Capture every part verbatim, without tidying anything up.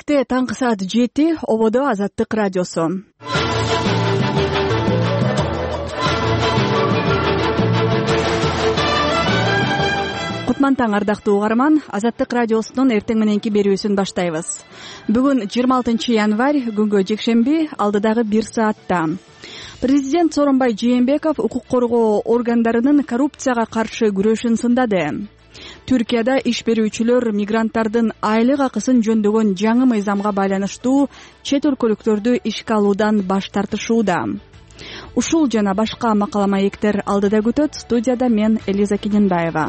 Келечекте таңкы саат жети, ободо Азаттык радиосу. Кутман таң, ардактуу угарман. Азаттык радиосунун эртең мененки берүүсүн баштайбыз. Бүгүн жыйырма алтынчы январь, күнгө жекшемби, алдыдагы бир саатта президент Сооронбай Жээнбеков укук коргоо органдарынын коррупцияга каршы күрөшүн сындады. Түркияда иш берүүчүлөр мигранттардын айлык акысын жөндөгөн жаңы мыйзамга байланыштуу чет өлкөлүктөрдү ишке алуудан баш тартышууда. Ушул жана башка макала маектер алдыда күтөт. Студияда мен Элиза Кененбаева.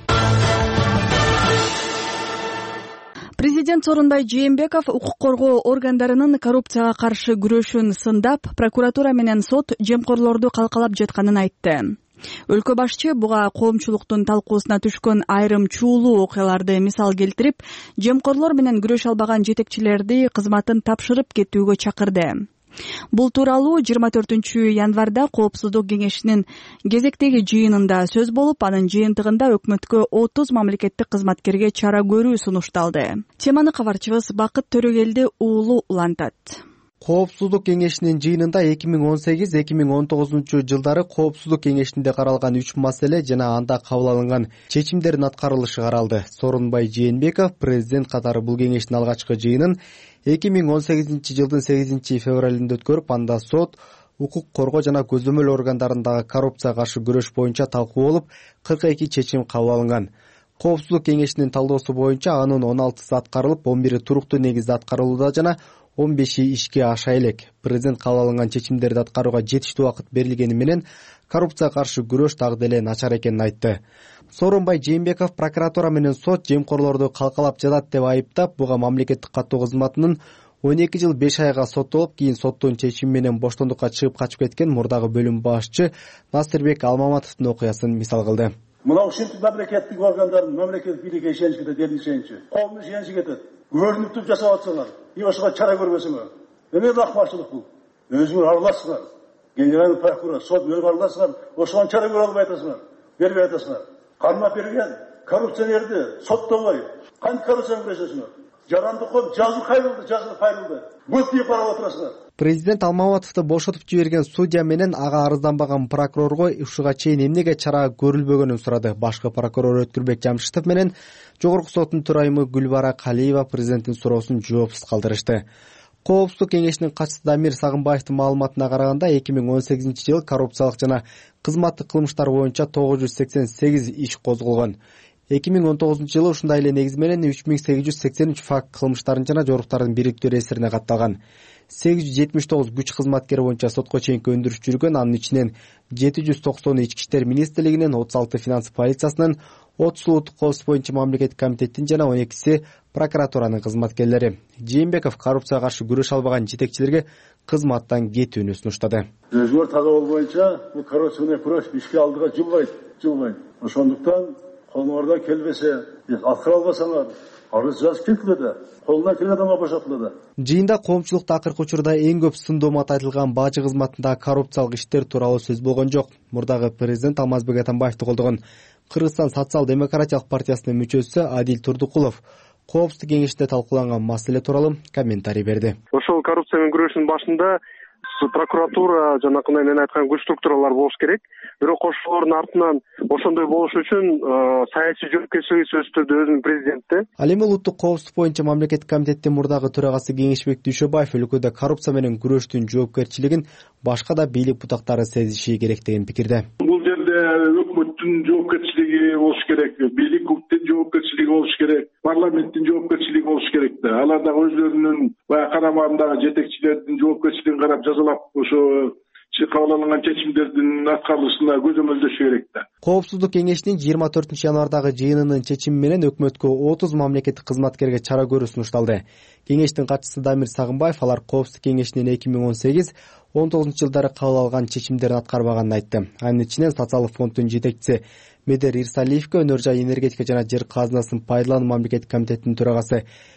Президент Сооронбай Жээнбеков укук коргоо органдарынын коррупцияга каршы күрөшүн сындап, прокуратура менен сот жемкорлорду калкалап жатканын айтты. Өлкө башчы буга коомчулуктун талкуусуна түшкөн айрым чуулуу окуяларды мисал келтирип, жемкорлор менен күрөшө албаган жетекчилерди кызматын тапшырып кетүүгө чакырды. Бул тууралуу жыйырма төртүнчү январда Коопсуздук кеңешинин кезектеги жыйынында сөз болуп, анын жыйынтыгында өкмөткө отуз мамлекеттик кызматкерге чара көрүү сунушталды. Теманы кабарчыбыз Бакыт Төрөгелди уулу улантат. Коопсуздук кеңешинин жыйынында эки миң он сегиз эки миң он тогузунчу жылдары Коопсуздук кеңешинде каралган үч маселе жана анда кабыл алынган чечимдердин аткарылышы каралды. Сооронбай Жээнбеков президент катары бул кеңештин алгачкы жыйынын эки миң он сегизинчи жылдын сегизинчи февралында өткөрүп, анда сот, укук коргоо жана көзөмөл органдарындагы коррупцияга каршы күрөш боюнча талкуу болуп, кырк эки чечим кабыл алынган. Коопсуздук кеңешинин талоосу боюнча анын он алтысы аткарылып, он бири туруктуу негизде аткарылууда жана он беши ишке аша элек. Президент кабыл алынган чечимдерди аткарууга жетиштүү убакыт берилгени менен коррупцияга каршы күрөш дагы деле начар экенин айтты. Сооронбай Жээнбеков прокуратура менен сот жемкорлорду калкалап жатат деп айыптап, буга мамлекеттик каттоо кызматынын он эки жыл беш айга соттолуп, кийин соттун чечими менен боштондукка чыгып качып кеткен мурдагы бөлүм башчы Насырбек Алмаматовдун окуясын мисал кылды. Мына ушинтип мамлекеттик органдардын мамлекеттик бийликке ишенич кетет, эл ишеничи, коомдун ишеничи кетет. Көрүнүктүү жасап атсаңар, ошого чара көрбөсөңөр. Эме бакмачылык бул? Өзүңөр аралашсыңар. Генеральный прокурор, сот өзүңөр аралашсыңар, ошого чара көрө албай атасыңар. Бербей атасыңар. Кармап берген коррупционерди соттобой, кантип коррупцияны күрөшөсүңөр? Жаранды коюп, жазуу кайрылды, жазуу кайрылды. Бут деп карап отурасыңар. Президент Алмаматовду бошотуп жиберген судья менен ага арызданбаган прокурорго ушуга чейин эмнеге чара көрүлбөгөнүн сурады. Башкы прокурор Өткүрбек Жамшитов менен Жогорку соттун төрайымы Гүлбара Калиева президенттин суроосун жоопсуз калтырышты. Коопсуздук кеңешинин катчысы Дамир Сагынбаевдин маалыматына караганда, эки миң он сегизинчи жылы коррупциялык жана кызматтык кылмыштар боюнча тогуз жүз сексен сегиз иш козголгон. эки миң он тогузунчу жылы ушундай эле негиз менен үч миң сегиз жүз сексен үч факт кылмыштардын жана жоруктардын бириктүү эсирине катталган. сегиз жүз жетимиш тогуз күч кызматкери боюнча сотко чейинки өндүрүш жүргөн, анын ичинен жети жүз токсону ички иштер министрлигинин, отуз алты финанс полициясынын, отуз улуттук коопсуздук боюнча мамлекеттик комитеттин жана он экиси прокуратуранын кызматкерлери. Жээнбеков коррупцияга каршы күрөшө албаган жетекчилерге кызматтан кетүүнү сунуштады. Өзүңөр таза болбойнча бул коррупция менен күрөш ишке алдыга жылбайт, жылбайт. Ошондуктан колуңардан келбесе, аткара албасаңар, арыз жазып кетилди, колунан келген адамга бошотулду. Жыйында коомчулукта акыркы учурда эң көп сындоомат айтылган бажы кызматындагы коррупциялык иштер тууралуу сөз болгон жок. Мурдагы президент Алмазбек Атамбаевди колдогон Кыргызстан социал-демократиялык партиясынын мүчөсү Адил Турдукулов Коопсуздук кеңешинде талкууланган маселе тууралуу комментарий берди. Ошол коррупция менен күрөшүнүн башында прокуратура жанакындай мен айткан күч структуралар болуш керек. Бирок ошолордун артынан ошондой болуш үчүн саясий жоопкерчилиги сөзсүз түрдө өзүнүн президентте. Ал эми улуттук коопсуздук боюнча мамлекеттик комитеттин мурдагы төрагасы Кеңешбек Дүйшөбаев өлкөдө коррупция менен күрөштүн жоопкерчилигин башка да бийлик бутактары сезиши керек деген пикирде. Бул жерде өкмөттүн жоопкерчилиги болуш керек, бийликтин жоопкерчилиги болуш керек, парламенттин жоопкерчилиги болуш керек да. Алар да өзлөрүнүн баягы карамагындагы жетекчилердин жоопкерчилигин карап жазалап, ошо кабыл алынган чечимдердин аткарылышына көзөмөлдөшү керек да. Коопсуздук кеңешинин жыйырма төртүнчү январдагы жыйынынын чечими менен өкмөткө отуз мамлекеттик кызматкерге чара көрүү сунушталды. Кеңештин катчысы Дамир Сагынбаев алар Коопсуздук кеңешинин эки миң он сегиз он тогузунчу жылдары кабыл алган чечимдерин аткарбаганын айтты. Анын ичинен социалдык фонддун жетекчиси Медер Ирсалиевге, өнөр жай энергетика жана жер казынасынын пайдалануу мамлекеттик комитетинин төрагасы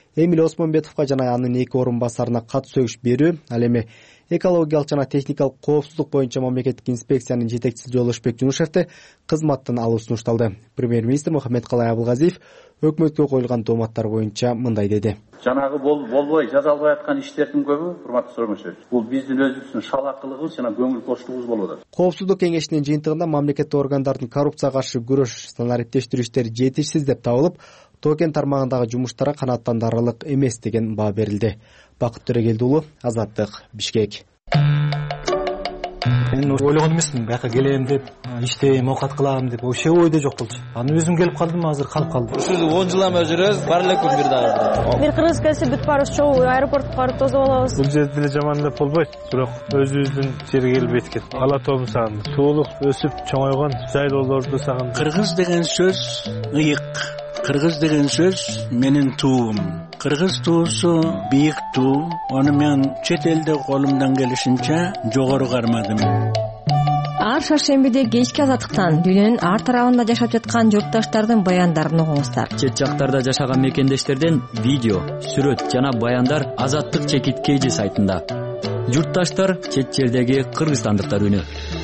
Эмиль Осмонбетовго жана анын эки орун басарына кат сөгүш берүү, ал эми экологиялык жана техникалык коопсуздук боюнча мамлекеттик инспекциянын жетекчиси Жолдошбек Жумушевди кызматтан алуу сунушталды. Премьер-министр Мухаммедкалай Абылгазиев өкмөткө коюлган тооматтар боюнча мындай деди. Жанагы болбой жазалбай аткан иштердин көбү, урматтуу Сооронбай, бул биздин өзүбүздүн шалакылыгыбыз жана көңүл коштугубуз болуп атат. Коопсуздук кеңешинин жыйынтыгында мамлекеттик органдардын коррупцияга каршы күрөш санариптештирүү иштери жетишсиз деп табылып, Тоо-Кен тармагындагы жумуштара канааттанарылык эмес деген баа берилди. Бакыт Төрөгелди уулу, Азаттык, Бишкек. Мен ойлогон эмесмин, бияка келем деп, иштейм, оокат кылам деп, ошо ойдо жок болчу. Анан өзүм келип калдым, азыр калып калдым. Ушул он жыл эме жүрөбүз, бар эле күн бир дагы. Бир кыргыз келсе бүт баарыбыз чогуу аэропортко барып тосуп алабыз. Бул жерде деле жаман деп болбойт, бирок өзүбүздүн жерге келип эткет. Ала тоом сагын, суулук өсүп чоңойгон жайлоолорду сагын. Кыргыз деген сөз ыйык. Кыргыз деген сөз менин туум. Кыргыз туусу бийик туу. Аны мен чет элде колумдан келишинче жогору кармадым. Ар шаршембиде кечки азаттыктан дүйнөнүн ар тарабында жашап жаткан журтташтардын баяндарын угуңуздар. Чет жактарда жашаган мекендештерден видео, сүрөт жана баяндар Азаттык чекит кейжи сайтында. Журтташтар чет жердеги кыргызстандыктар үнү.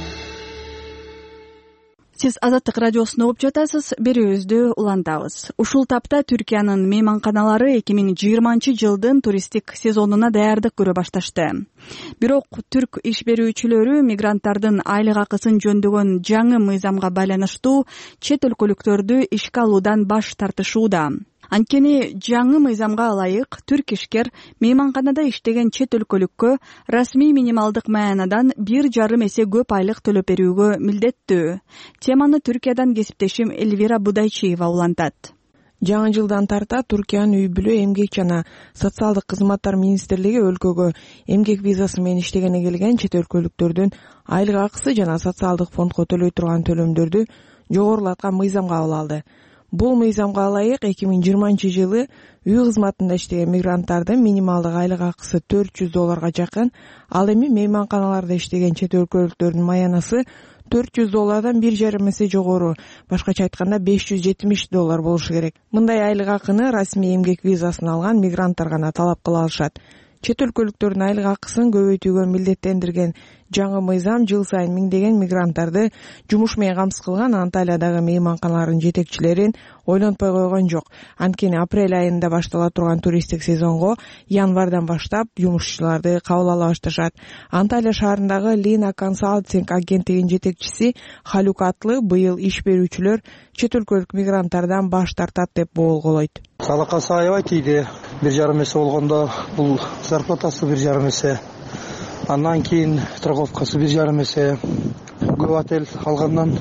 Сиз Азаттык радиосун угуп жатасыз, берүүбүздү улантабыз. Ушул тапта Түркиянын мейманканалары эки миң жыйырманчы жылдын туристтик сезонуна даярдык көрө башташты. Бирок түрк иш берүүчүлөрү мигранттардын айлык акысын жөндөгөн жаңы мыйзамга байланыштуу чет өлкөлүктөрдү ишке алуудан баш тартышууда. Анткени жаңы мыйзамга ылайык түрк ишкер мейманканада иштеген чет өлкөлүккө расмий минималдык маянадан бир жарым эсе көп айлык төлөп берүүгө милдеттүү. Теманы Түркиядан кесиптешим Эльвира Будайчиева улантат. Жаңы жылдан тарта Түркиянын үй бүлө, эмгек жана социалдык кызматтар министрлиги өлкөгө эмгек визасы менен иштегени келген чет өлкөлүктөрдүн айлык акысы жана социалдык фондко төлөй турган төлөмдөрдү жогорулаткан мыйзамга кабыл алды. Бул мыйзамга ылайык эки миң жыйырманчы жылы үй кызматында иштеген мигранттардын минималдык айлык акысы төрт жүз долларга жакын, ал эми мейманканаларда иштеген чет өлкөлүктөрдүн маянасы төрт жүз доллардан бир жарым эсе жогору, башкача айтканда беш жүз жетимиш доллар болушу керек. Мындай айлык акыны расмий эмгек визасын алган мигранттар гана талап кыла алышат. Чет өлкөлүктөрдүн айлык акысын көбөйтүүгө милдеттендирген жаңы мыйзам жыл сайын миңдеген мигранттарды жумуш менен камсыз кылган Анталиядагы мейманканалардын жетекчилерин ойлонтпой койгон жок. Анткени апрель айында баштала турган туристтик сезонго январдан баштап жумушчуларды кабыл ала башташат. Анталия шаарындагы Lina Consulting агенттигинин жетекчиси Халук Атлы быйыл иш берүүчүлөр чет өлкөлүк мигранттардан баш тартат деп болголойт. Салакасы аябай тийди. Бир жарым эсе болгондо бул зарплатасы бир жарым эсе. Андан кийин страховкасы бир жарым эсе. Көп отель алгандан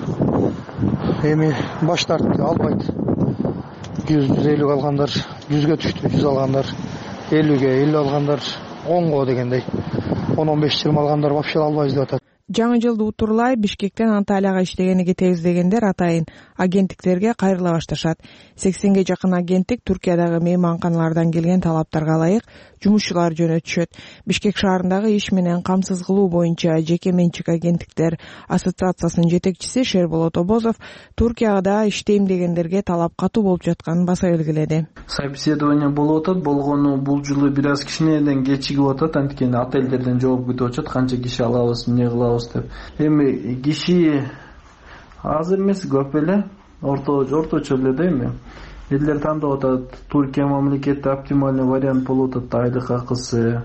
эми баш тартты, албайт. жүз элүү алгандар жүзгө түштү, жүз алгандар элүүгө, элүү алгандар онго дегендей. он он беш жыйырма алгандар вообще албайбыз деп атат. Жаңы жылды утурлай Бишкектен Анталияга иштегени кетебиз дегендер атайын агенттиктерге кайрыла башташат. сексенге жакын агенттик Түркиядагы мейманканалардан келген талаптарга ылайык жумушчулар жөнөтүшөт. Бишкек шаарындагы иш менен камсыз кылуу боюнча жеке менчик агенттиктер ассоциациясынын жетекчиси Шерболот Обозов Түркияда иштейм дегендерге талап катуу болуп жатканын баса белгиледи. Собеседование болуп атат, болгону бул жылы бир аз кичинеден кечигип атат, анткени отелдерден жооп күтүп атышат, канча киши алабыз, эмне кылабыз деп. Эми киши аз эмес, көп эле, орто орточо эле да эми. Элдер тандап атат, Түркия мамлекети оптимальный вариант болуп атат, айлык акысы,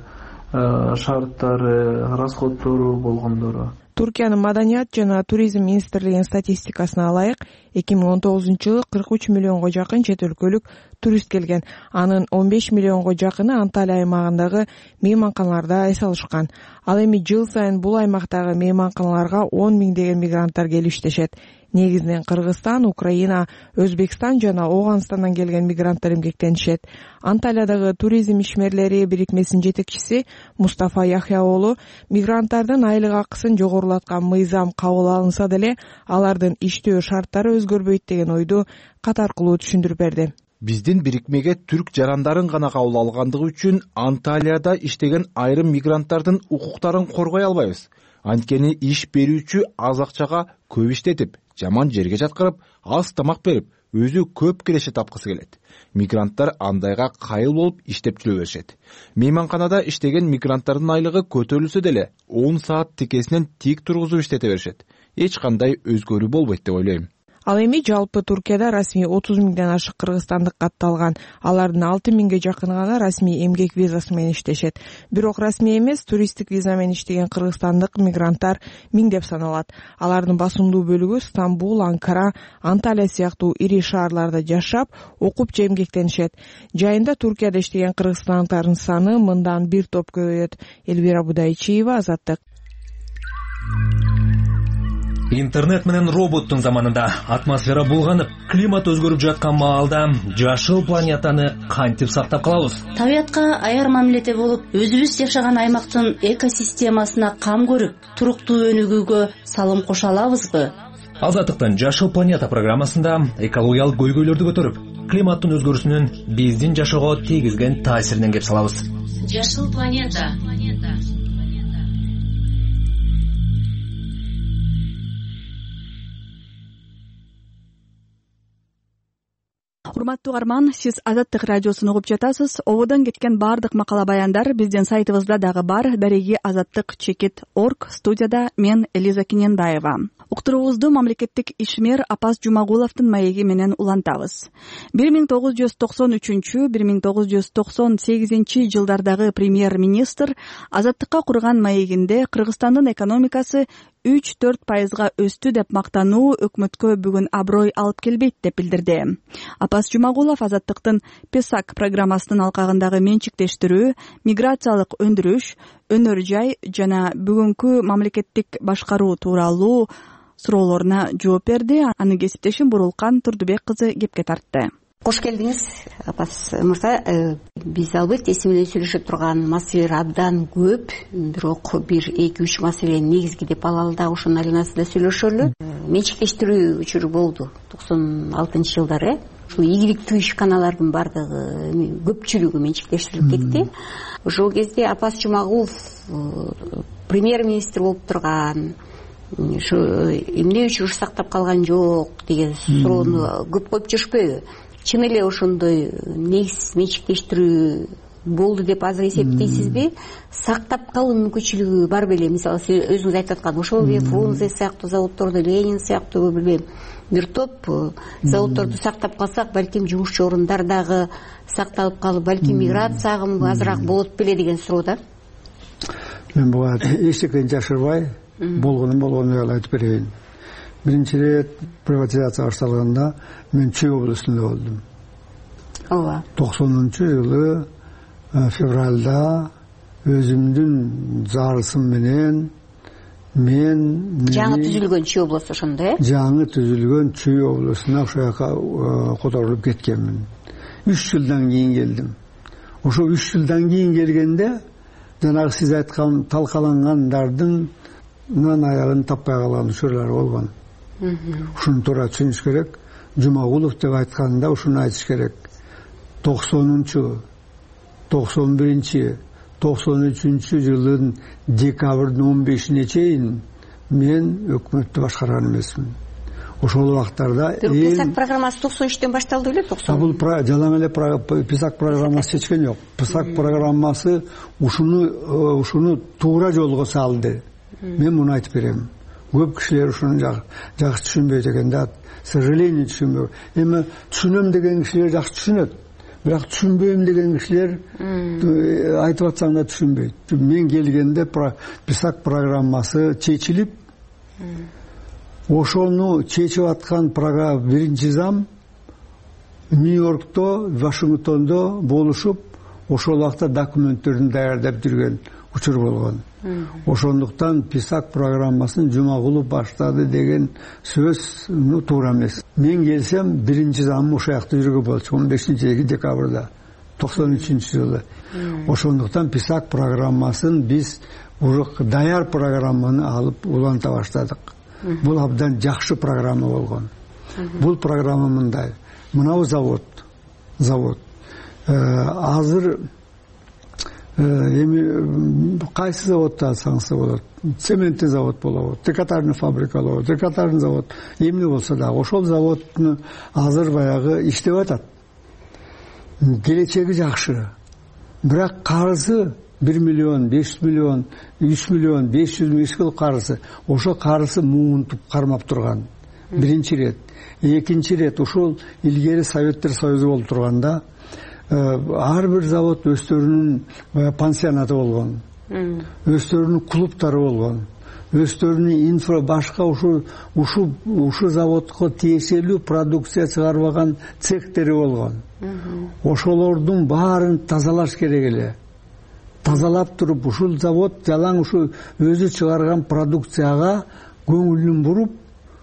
шарттары, расходтору болгондору. Түркиянын маданият жана туризм министрлигинин статистикасына ылайык эки миң он тогузунчу жылы кырк үч миллионго жакын чет өлкөлүк турист келген. Анын он беш миллионго жакыны Анталия аймагындагы мейманканаларда эс алышкан. Ал эми жыл сайын бул аймактагы мейманканаларга он миңдеген мигранттар келип иштешет. Негизинен Кыргызстан, Украина, Өзбекстан жана Ооганстандан келген мигранттар эмгектенишет. Анталиядагы туризм ишмерлери бирикмесинин жетекчиси Мустафа Яхья уулу мигранттардын айлык акысын жогорулаткан мыйзам кабыл алынса деле алардын иштөө шарттары өзгөрбөйт деген ойду кат аркылуу түшүндүрүп берди. Биздин бирикмеге түрк жарандарын гана кабыл алгандыгы үчүн Анталияда иштеген айрым мигранттардын укуктарын коргой албайбыз. Анткени иш берүүчү аз акчага көп иштетип, жаман жерге жаткырып, аз тамак берип, өзү көп киреше тапкысы келет. Мигранттар андайга кайыл болуп иштеп жүрө беришет. Мейманканада иштеген мигранттардын айлыгы көтөрүлсө деле он саат тикесинен тик тургузуп иштете беришет. Эч кандай өзгөрүү болбойт деп ойлойм. Ал эми жалпы Туркияда расмий отуз миңден ашык кыргызстандык катталган. Алардын алты миңге жакыны гана расмий эмгек визасы менен иштешет. Бирок расмий эмес туристтик виза менен иштеген кыргызстандык мигранттар миңдеп саналат. Алардын басымдуу бөлүгү Стамбул, Анкара, Анталия сыяктуу ири шаарларда жашап, окуп же эмгектенишет. Жайында Туркияда иштеген кыргызстандыктардын саны мындан бир топ көбөйөт. Элвира Будайчиева, Азаттык. Интернет менен роботтун заманында атмосфера булганып, климат өзгөрүп жаткан маалда жашыл планетаны кантип сактап калабыз? Табиятка аяр мамиледе болуп, өзүбүз жашаган аймактын экосистемасына кам көрүп, туруктуу өнүгүүгө салым кошо алабызбы? Азаттыктын жашыл планета программасында экологиялык көйгөйлөрдү көтөрүп, климаттын өзгөрүүсүнүн биздин жашоого тийгизген таасиринен кеп салабыз. Жашыл планета. Урматтуу угарман, сиз Азаттык радиосун угуп жатасыз. Ободон кеткен бардык макала баяндар биздин сайтыбызда дагы бар. Дареги азаттык чекит точка орг. Студияда мен Элиза Кененбаева. Уктуруубузду мамлекеттик ишмер Апас Жумагуловдун маеги менен улантабыз. бир миң тогуз жүз токсон үчүнчү — бир миң тогуз жүз токсон сегизинчи жылдардагы премьер-министр Азаттыкка курган маегинде Кыргызстандын экономикасы үч төрт пайызга өстү деп мактануу өкмөткө бүгүн аброй алып келбейт деп билдирди. Апас Жумагулов Азаттыктын Песак программасынын алкагындагы менчиктештирүү, миграциялык өндүрүш, өнөр жай жана бүгүнкү мамлекеттик башкаруу тууралуу суроолоруна жооп берди. Аны кесиптешим Бурулкан Турдубек кызы кепке тартты. Кош келдиңиз, Апас мырза. Биз албетте сиз менен сүйлөшүп турган маселелер абдан көп, бирок бир эки үч маселени негизги деп алалы да ошонун айланасында сүйлөшөлү. Менчиктештирүү учуру болду токсон алтынчы жылдары. Ушул ийгиликтүү ишканалардын бардыгы көпчүлүгү менчиктештирилип кетти. Ошол кезде Апас Жумагулов премьер-министр болуп турган, ушу эмне үчүн сактап калган жок деген суроону көп коюп жүрүшпөйбү? Чын эле ошондой негиз менчиктештирүү болду деп азыр эсептейсизби? Сактап калуу мүмкүнчүлүгү бар беле? Мисалы сиз өзүңүз айтып аткан ошол эле Фрунзе сыяктуу заводдорду, Ленин сыяктуу билбейм бир топ заводдорду сактап калсак, балким жумушчу орундар дагы сакталып калып, балким миграция агымы азыраак болот беле деген суроо да. Мен буга эчтекени жашырбай, болгонун болгону айтып берейин. Биринчи ирет приватизация башталганда мен Чүй областында болдум. Ооба. токсонунчу жылы февралда өзүмдүн зарысым менен мен жаңы түзүлгөн Чүй областу ошондо э? Жаңы түзүлгөн Чүй областына ошол жака которулуп кеткенмин. үч жылдан кийин келдим. Ошол үч жылдан кийин келгенде жанагы сиз айткан талкалангандардын нан аягын таппай калган учурлар болгон. Ушуну туура түшүнүш керек. Жумагулов деп айтканда ушуну айтыш керек. токсонунчу, токсон биринчи, токсон үчүнчү жылдын декабрдын он бешине чейин мен өкмөттү башкарган эмесмин. Ошол убактарда Песак программасы токсон үчтөн башталды беле? токсон. Бул жалаң эле Песак программасы чечкен жок. Песак программасы ушуну ушуну туура жолго салды. Мен муну айтып берем. Көп кишилер ушуну жакшы түшүнбөйт экен да. К сожалению, түшүнбөйт. Эми түшүнөм деген кишилер жакшы түшүнөт. Бирок түшүнбөйм деген кишилер айтып атсаң да түшүнбөйт. Мен келгенде Песак программасы чечилип, ошону чечип аткан биринчи зам Нью-Йоркто, Вашингтондо болушуп, ошол убакта документтерин даярдап жүргөн учур болгон. Ошондуктан Песак программасын Жумагулов баштады деген сөз ну туура эмес. Мен келсем биринчи замым ошол жакта жүргөн болчу он бешинчи декабрда токсон үчүнчү жылы. Ошондуктан Песак программасын биз уже даяр программаны алып уланта баштадык. Бул абдан жакшы программа болгон. Бул программа мындай. Мынау завод, завод. Азыр эми кайсы заводду алсаңыз да болот, цементтик завод болобу, трикотажный фабрика болобу, трикотажный завод эмне болсо дагы ошол заводну азыр баягы иштеп атат. Келечеги жакшы, бирок карызы бир миллион, беш жүз миллион, үч миллион, беш жүз миң кылып карызы. Ошо карызы муунтуп кармап турган. Биринчи ирет. Экинчи ирет ушул илгери Советтер Союзу болуп турганда ар бир завод өздөрүнүн пансионаты болгон, өздөрүнүн клубтары болгон, өздөрүнүн инфра башка ушу ушу ушу заводко тиешелүү продукция чыгарбаган цехтери болгон. Ошолордун баарын тазалаш керек эле. Тазалап туруп ушул завод жалаң ушу өзү чыгарган продукцияга көңүлүн буруп,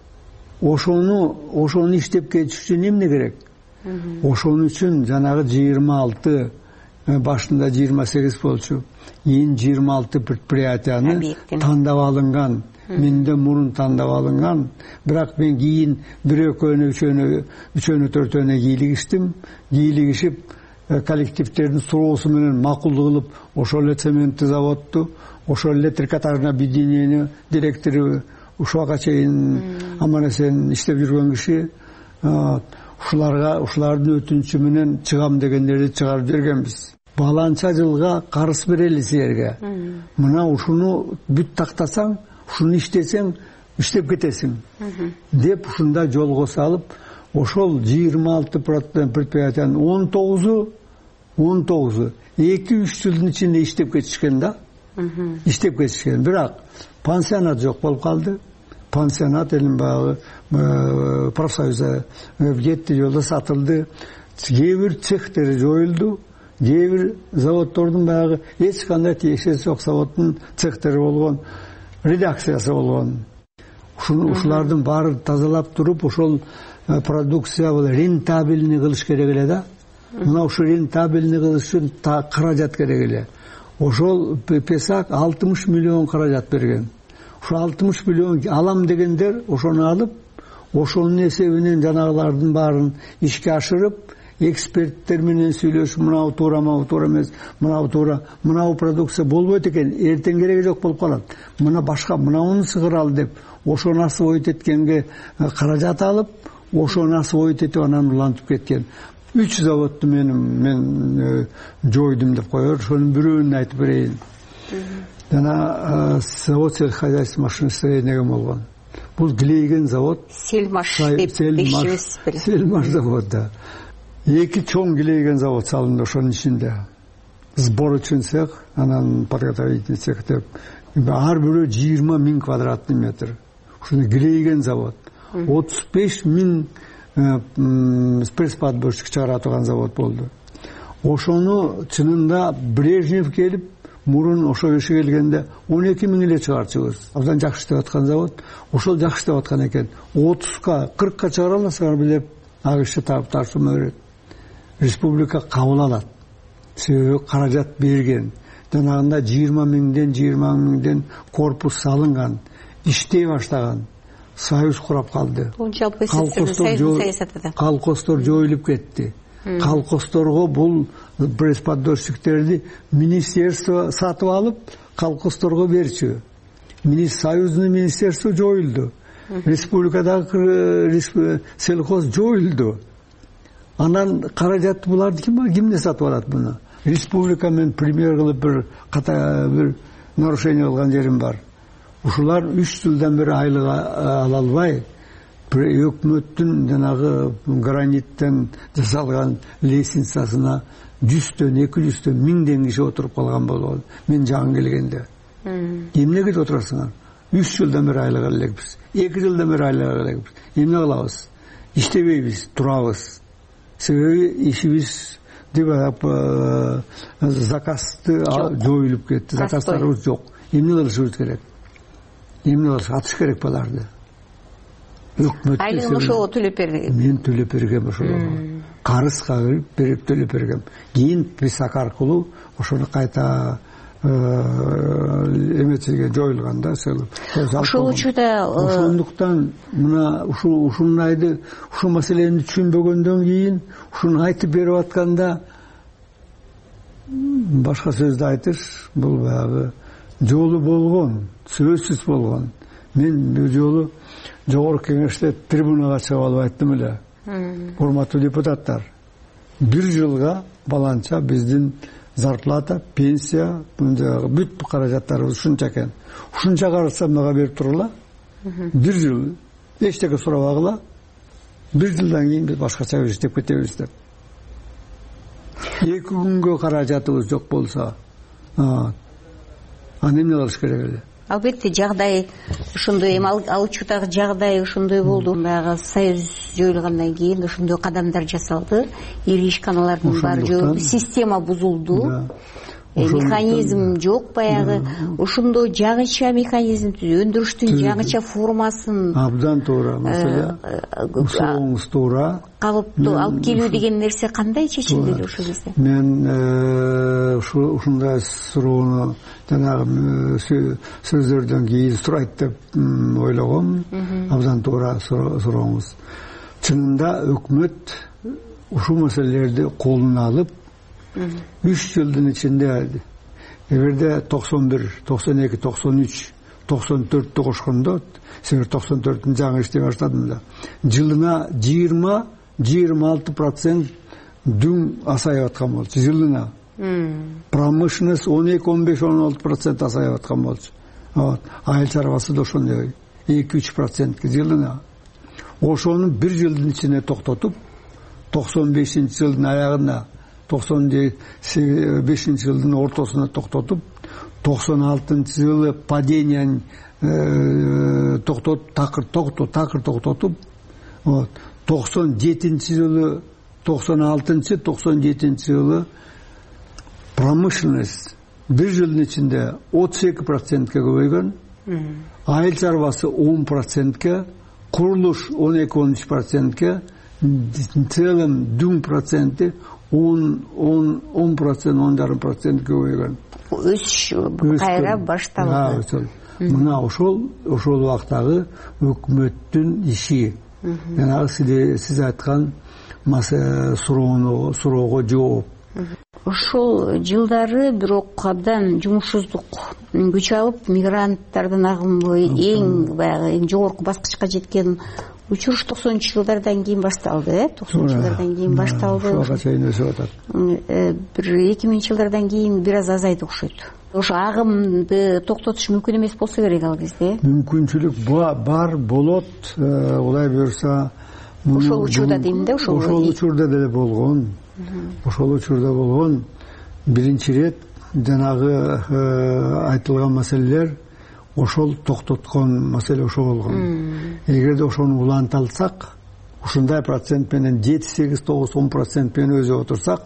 ошону ошону иштеп кетиш үчүн эмне керек? Ошон үчүн жанагы жыйырма алты башында жыйырма сегиз болчу, кийин жыйырма алты предприятияны тандап алынган, менде мурун тандап алынган, бирок мен кийин бир экөөнө, үчөөнө, үчөөнө төртөөнө кийлигиштим. Кийлигишип коллективдердин суроосу менен макулдук кылып, ошол эле цементтик заводду, ошол эле трикотажный объединение директору ушуга чейин аман-эсен иштеп жүргөн киши, ушуларга ушулардын өтүнүчү менен чыгам дегендерди чыгарып бергенбиз. Баланча жылга карыз берели силерге. Мына ушуну бүт тактасаң, ушуну иштесең, иштеп кетесиң деп ушунда жолго салып, ошол жыйырма алты предприятиянын он тогузу он тогузу эки үч жылдын ичинде иштеп кетишкен да. Иштеп кетишкен. Бирок пансионат жок болуп калды. Пансионат элин баягы профсоюза кетти, жолдо сатылды. Кээ бир цехтери жоюлду. Кээ бир заводдордун баягы эч кандай тиешеси жок заводдун цехтери болгон, редакциясы болгон. Ушулардын баарын тазалап туруп, ошол продукция рентабельный кылыш керек эле да. Мына ушу рентабельный кылыш үчүн каражат керек эле. Ошол Песак алтымыш миллион каражат берген. Ушу алтымыш миллион алам дегендер ошону алып, ошонун эсебинен жанагылардын баарын ишке ашырып, эксперттер менен сүйлөшүп, мынау туура, мынау туура эмес, мынау туура, мынау продукция болбойт экен, эртең кереги жок болуп калат. Мына башка мынауну сыгыралы деп, ошону асып ойт эткенге каражат алып, ошону асып ойт этип анан улантып кеткен. Үч заводду мен мен жойдум деп коёр, ошонун бирөөнү айтып берейин. Жана завод сельскохозяйственный машиностроение болгон. Бул Глейген завод. Сельмаш деп бешибиз. Сельмаш завод да. Эки чоң Глейген завод салынды ошонун ичинде. Сбор үчүн цех, анан подготовительный цех деп. Ар бирөө жыйырма миң квадратный метр. Ушуну Глейген завод. отуз беш миң пресс-подборщик чыгара турган завод болду. Ошону чынында Брежнев келип, мурун ошо киши келгенде он эки миң эле чыгарчыбыз. Абдан жакшы иштеп аткан завод. Ошол жакшы иштеп аткан экен. отузга, кыркка чыгара аласыңар билеп, ак иши тартуума берет. Республика кабыл алат. Себеби каражат берген. Жанагында жыйырма миңден жыйырма миңден корпус салынган, иштей баштаган. Союз курап калды. Колхоздор жоюлуп кетти. Колхоздорго бул пресс-поддорщиктерди министерство сатып алып, колхоздорго берчү. Союздун министерство жоюлду. Республикадагы сельхоз жоюлду. Анан каражатты буларды ким кимден сатып алат муну? Республика мен премьер кылып бир ката бир нарушение кылган жерим бар. Ушулар үч жылдан бери айлык ала албай, өкмөттүн жанагы граниттен жасалган лестницасына жүздөн, эки жүздөн, миңден киши отуруп калган болгон. Мен жаңы келгенде. Эмнеге отурасыңар? үч жылдан бери айлык ала элекпиз. эки жылдан бери айлык ала элекпиз. Эмне кылабыз? Иштебейбиз, турабыз. Себеби ишибиз деп заказды жоюлуп кетти. Заказдарыбыз жок. Эмне кылышыбыз керек? Эмне кылыш, атыш керек буларды. Айлыгын ошого төлөп бердиң. Мен төлөп бергем ошого. Карызга берип төлөп бергем. Кийин Песак аркылуу ошону кайта эметиге жоюлганда ошол учурда ошондуктан мына ушул ушул айды ушул маселени түшүнбөгөндөн кийин ушуну айтып берип атканда башка сөздү айтыш бул баягы жолу болгон, сөзсүз болгон. Мен бул жолу жогорку кеңеште трибунага чыгып алып айттым эле. Урматтуу депутаттар, бир жылга баланча биздин зарплата, пенсия, бүт каражаттарыбыз ушунча экен. Ушунча каражат мага берип тургула. Бир жыл эчтеке сурабагыла. Бир жылдан кийин биз башкача иштеп кетебиз деп. Эки күнгө каражатыбыз жок болсо, а эмне кылыш керек эле? Албетте жагдай ошондой, эми ал учурдагы жагдай ошондой болду. Баягы союз жоюлгандан кийин ошондой кадамдар жасалды. Ири ишканалардын баары жоюлду, система бузулду. Механизм жок баягы. Ошондой жаңыча механизм, өндүрүштүн жаңыча формасын абдан туура. Маселе усуңуз туура. Калыптуу алып келүү деген нерсе кандай чечилди ошол кезде? Мен ушундай суроону жанагы сөздөрдөн кийин сурайт деп ойлогом. Абдан туура сурооңуз. Чынында өкмөт ушул маселелерди колуна алып үч жылдын ичинде, эгерде токсон бир, токсон эки, токсон үч, токсон төрттү кошкондо, себеби токсон төрттүн жаңы иштей баштадым да, жылына жыйырма жыйырма алты процент дүң асайып аткан болчу жылына. Промышленность он эки он беш он алты процент асайып аткан болчу. Вот. Айыл чарбасы да ошондой эки үч процентке жылына. Ошону бир жылдын ичинде токтотуп, токсон бешинчи жылдын аягында, токсон бешинчи жылдын ортосуна токтотуп, токсон алтынчы жылы падениянын токтотуп, такыр токтотуп, такыр токтотуп, вот. токсон жетинчи жылы, токсон алтынчы, токсон жетинчи жылы промышленность бир жылдын ичинде отуз эки процентке көбөйгөн, айыл чарбасы он процентке, курулуш он эки он үч процентке, целым дүң проценти он процент, он жарым процент көбөйгөн. Өсүш кайра башталды. Мына ошол ошол убактагы өкмөттүн иши. Жанагы сиз айткан суроону суроого жооп. Ошол жылдары бирок абдан жумушсуздук күч алып, мигранттардын агымы эң баягы эң жогорку баскычка жеткен учур токсонунчу жылдардан кийин башталды, э? токсонунчу жылдардан кийин башталды. Ошого чейин өсүп атат. Бир эки миңинчи жылдардан кийин бир аз азайды окшойт. Ошо агымды токтотуш мүмкүн эмес болсо керек ал кезде. Мүмкүнчүлүк бар, болот. Улай буюрса, ошол учурда дейм да, ошол ошол учурда деле болгон. Ошол учурда болгон. Биринчи ирет жанагы айтылган маселелер ошол токтоткон маселе ошол болгон. Эгерде ошону уланта алсак, ушундай процент менен жети сегиз тогуз он процент менен өзүп отурсак,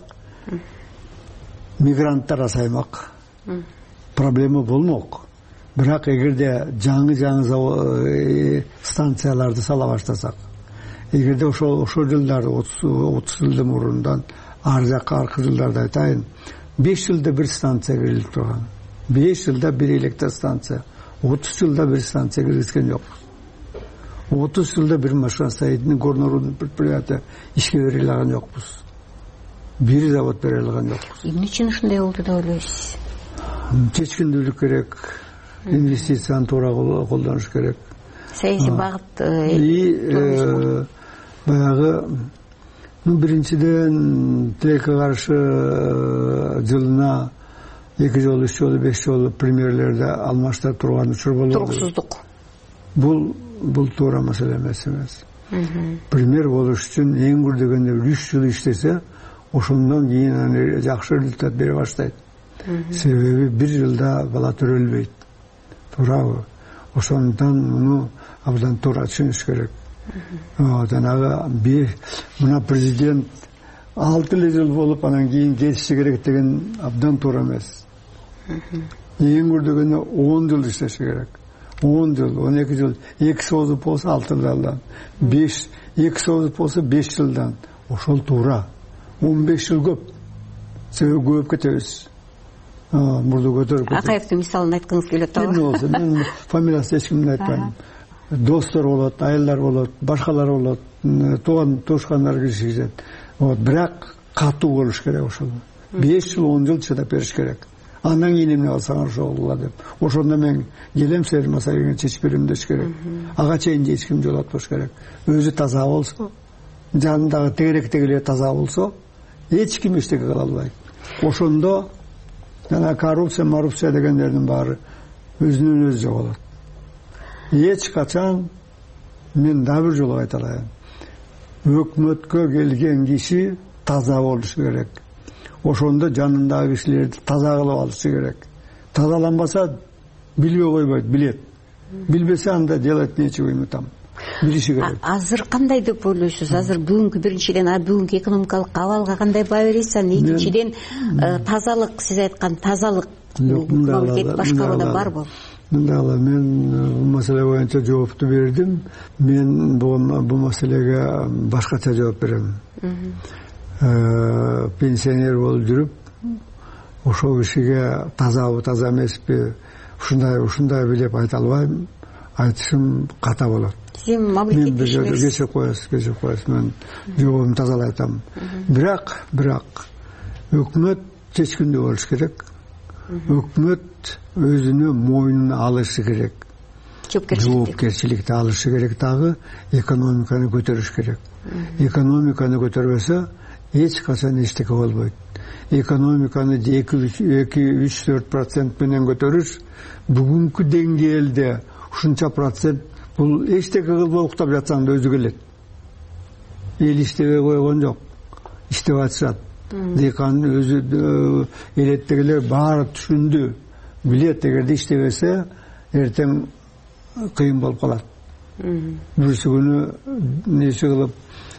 мигранттар азаймак. Проблема болмок. Бирок эгерде жаңы-жаңы станцияларды сала баштасак, эгерде ошол ошол жылдары отуз жылдын мурундан ар жакка аркы жылдарды айтайын, беш жылда бир станция кирилип турган. беш жылда бир электр станция. отуз жылда бир станция киргизген жокпуз. отуз жылда бир машиностроительный горнорудный предприятие ишке бере алган жокпуз. Бир завод бере алган жокпуз. Эмне үчүн ушундай болду деп ойлойсуз? Чечкиндүүлүк керек, инвестицияны туура колдонуш керек. Саясий багыт и баягы биринчиден тилекке каршы жылына эки жолу, үч жолу, беш жолу премьерлерди алмаштырып турган учур болду. Туруксуздук. Бул бул туура маселе эмес эмес. Премьер болуш үчүн эң көрдөгөндө үч жыл иштесе, ошондон кийин жакшы результат бере баштайт. Себеби бир жылда бала төрөлбөйт. Туурабы? Ошондон муну абдан туура түшүнүш керек. Жанагы мына президент алты эле жыл болуп анан кийин кетиши керек деген абдан туура эмес. Эң көрдөгөндө он жыл иштеши керек. он жыл, он эки жыл, эки созуп болсо алты жылдан, беш, эки созуп болсо беш жылдан. Ошол туура. он беш жыл көп. Себеби көп кетебиз. Мурду көтөрүп кетебиз. Акаевдин мисалын айткыңыз келет да. Эмне болсо, мен фамилиясын эч кимдин айтпайм. Достор болот, айылдар болот, башкалар болот, тууган туушкандар киришет. Вот, бирок катуу болуш керек ошол. беш жыл он жыл чыдап бериш керек. Андан кийин эмне кылсаңар ошол кыла деп. Ошондо мен келем силер маселени чечип берем деш керек. Ага чейин эч ким жолотпош керек. Өзү таза болсо, жанындагы тегеректегилер таза болсо, эч ким эчтеке кыла албайт. Ошондо жана коррупция, маррупция дегендердин баары өзүнөн өзү жоголот. Эч качан мен дагы бир жолу айта алайын. Өкмөткө келген киши таза болушу керек. Ошондо жанындагы кишилерди таза кылып алышы керек. Тазаланбаса билбей койбойт, билет. Билбесе анда делать нечего ему там. Билиши керек. Азыр кандай деп ойлойсуз? Азыр бүгүнкү биринчиден бүгүнкү экономикалык абалга кандай баа бересиз? Экинчиден тазалык, сиз айткан тазалык мамлекет башкарууда барбы? Мындагы мен бул маселе боюнча жоопту бердим. Мен бул маселеге башкача жооп берем. Пенсионер болуп жүрүп, ошол кишиге тазабы, таза эмеспи, ушундай, ушундай билеп айта албайм. Айтышым ката болот. Сен мамлекет ишмерсиз. Кечирип коесуз, кечирип коесуз. Мен жообумду тазалай айтам. Бирок, бирок өкмөт чечкиндүү болуш керек. Өкмөт өзүнө мойнуна алышы керек. Жоопкерчиликти алышы керек, дагы экономиканы көтөрүш керек. Экономиканы көтөрбөсө эч качан эчтеке болбойт. Экономиканы эки үч төрт процент менен көтөрүш бүгүнкү деңгээлде ушунча процент бул эчтеке кылбай уктап жатсаң да өзү келет. Эл иштебей койгон жок. Иштеп атышат. Дыйкандын өзү элеттегилер баары түшүндү. Билет, эгерде иштебесе эртең кыйын болуп калат. Бүрсү күнү нече кылып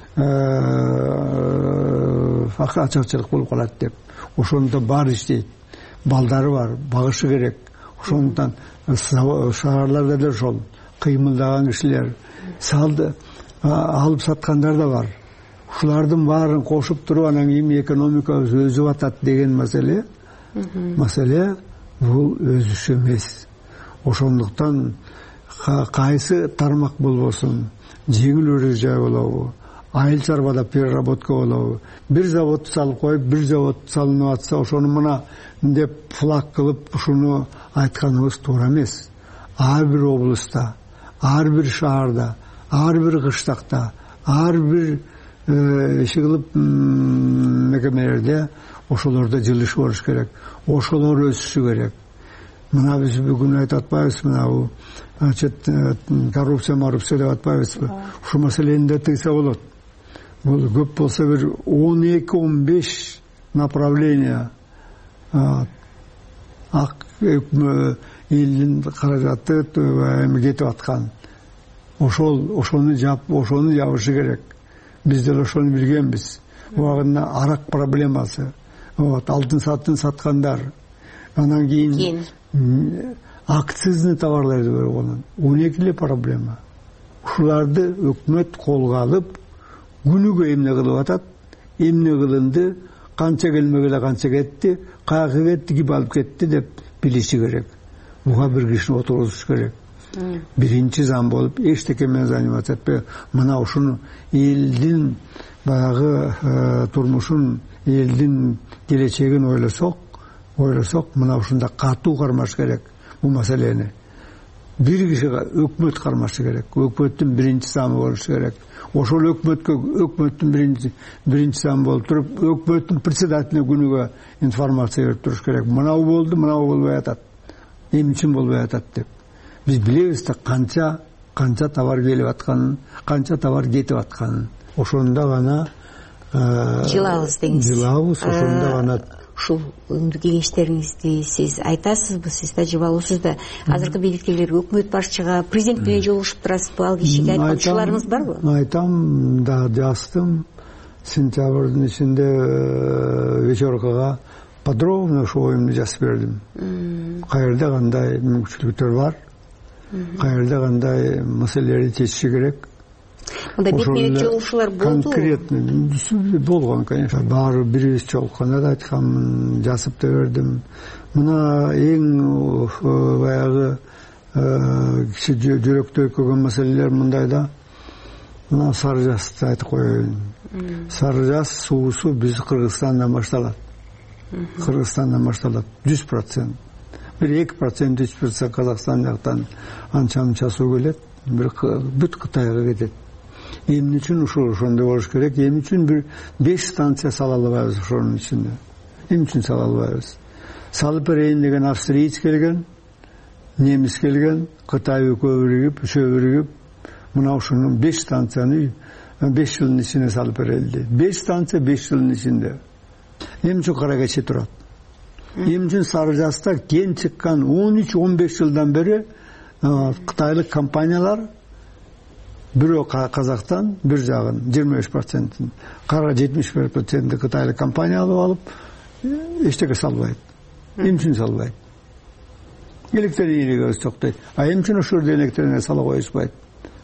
ачакчылык болуп калат деп. Ошондо бар иштейт. Балдары бар, багышы керек. Ошондон шаарларда да ошол кыймылдаган кишилер, салды алып саткандар да бар. Ушулардын баарын кошуп туруп анан кийин экономикабыз өзүп атат деген маселе. Маселе бул өзүшө эмес. Ошондуктан кайсы тармак болбосун, жеңил өрө жай болобу, айыл чарбада переработка болобу, бир завод салып коюп, бир завод салынып атса, ошону мына деп флаг кылып ушуну айтканыбыз туура эмес. Ар бир облуста, ар бир шаарда, ар бир кыштакта, ар бир иши кылып мекемелерде ошолордо жылыш болуш керек. Ошолор өсүшү керек. Мына биз бүгүн айтып атпайбыз, мына бул коррупция, маррупция деп атпайбызбы? Ушу маселени да тыйса болот. Бул көп болсо бир он эки он беш направление ак элдин каражаты кетип аткан. Ошол ошону жап, ошону жабышы керек. Биз деле ошону билгенбиз. Убагында арак проблемасы. Вот, алтын сатын саткандар. Анан кийин акцизный товарларды койгон. он эки эле проблема. Ушуларды өкмөт колго алып, күнүгө эмне кылып атат, эмне кылынды, канча келмегеле канча кетти, каяка кетти, ким алып кетти деп билиши керек. Буга бир кишини отургузуш керек. Биринчи зам болуп, эчтеке менен заниматься этпей, мына ушуну элдин баягы турмушун, элдин келечегин ойлосок, ойлосок, мына ушунда катуу кармаш керек бул маселени. Бир кишиге өкмөт кармашы керек. Өкмөттүн биринчи замы болушу керек. Ошол өкмөткө өкмөттүн биринчи биринчи замы болуп туруп, өкмөттүн председателине күнүгө информация берип туруш керек. Мынау болду, мынау болбой атат. Эмне үчүн болбой атат деп. Биз билебиз да канча канча товар келип атканын, канча товар кетип атканын. Ошондо гана жылабыз деңиз. Жылабыз, ошондо гана ушул өндү кеңештериңизди сиз айтасызбы, сиз тажрыйбалуусуз да азыркы бийликтегилер өкмөт башчыга, президент менен жолугушуп турасызбы, ал кишиге айткан учурларыңыз барбы? Айтам да, жаздым. Сентябрдын ичинде вечеркага подробно ошо оюмду жазып бердим. Каерде кандай мүмкүнчүлүктөр бар, каерде кандай маселелерди чечиши керек. Мында бетме жолугушуулар болду. Конкретно болгон, конечно. Баары бирибиз жолукканда да айтканмын, жазып да бердим. Мына эң баягы киши жүрөктөй көргөн маселелер мындайда. Мына Сары Жазды айтып коеюн. Сары Жаз суусу биз Кыргызстандан башталат. Кыргызстандан башталат жүз процент. Бир эки процент үч процент Казакстан жактан анча мынча суу келет, бир бүт Кытайга кетет. Эмне үчүн ушул ошондой болуш керек? Эмне үчүн бир беш станция сала албайбыз ошонун ичинде? Эмне үчүн сала албайбыз? Салып берейин деген австриец келген, немис келген, Кытай экөө биригип, үчөө биригип, мына ушунун беш станцияны беш жылдын ичинде салып берели. беш станция беш жылдын ичинде. Эмне үчүн кара кече турат? Эмне үчүн Сары Жазда кен чыккан он үч он беш жылдан бери кытайлык компаниялар бирөө Казактан, бир жагын жыйырма беш процентин, кара жетимиш беш процентин кытайлык компания алып алып, эчтеке салбайт. Эмне үчүн салбайт? Электр энергиясы токтойт. А эмне үчүн ошол жерде электр энергия сала коюшпайт?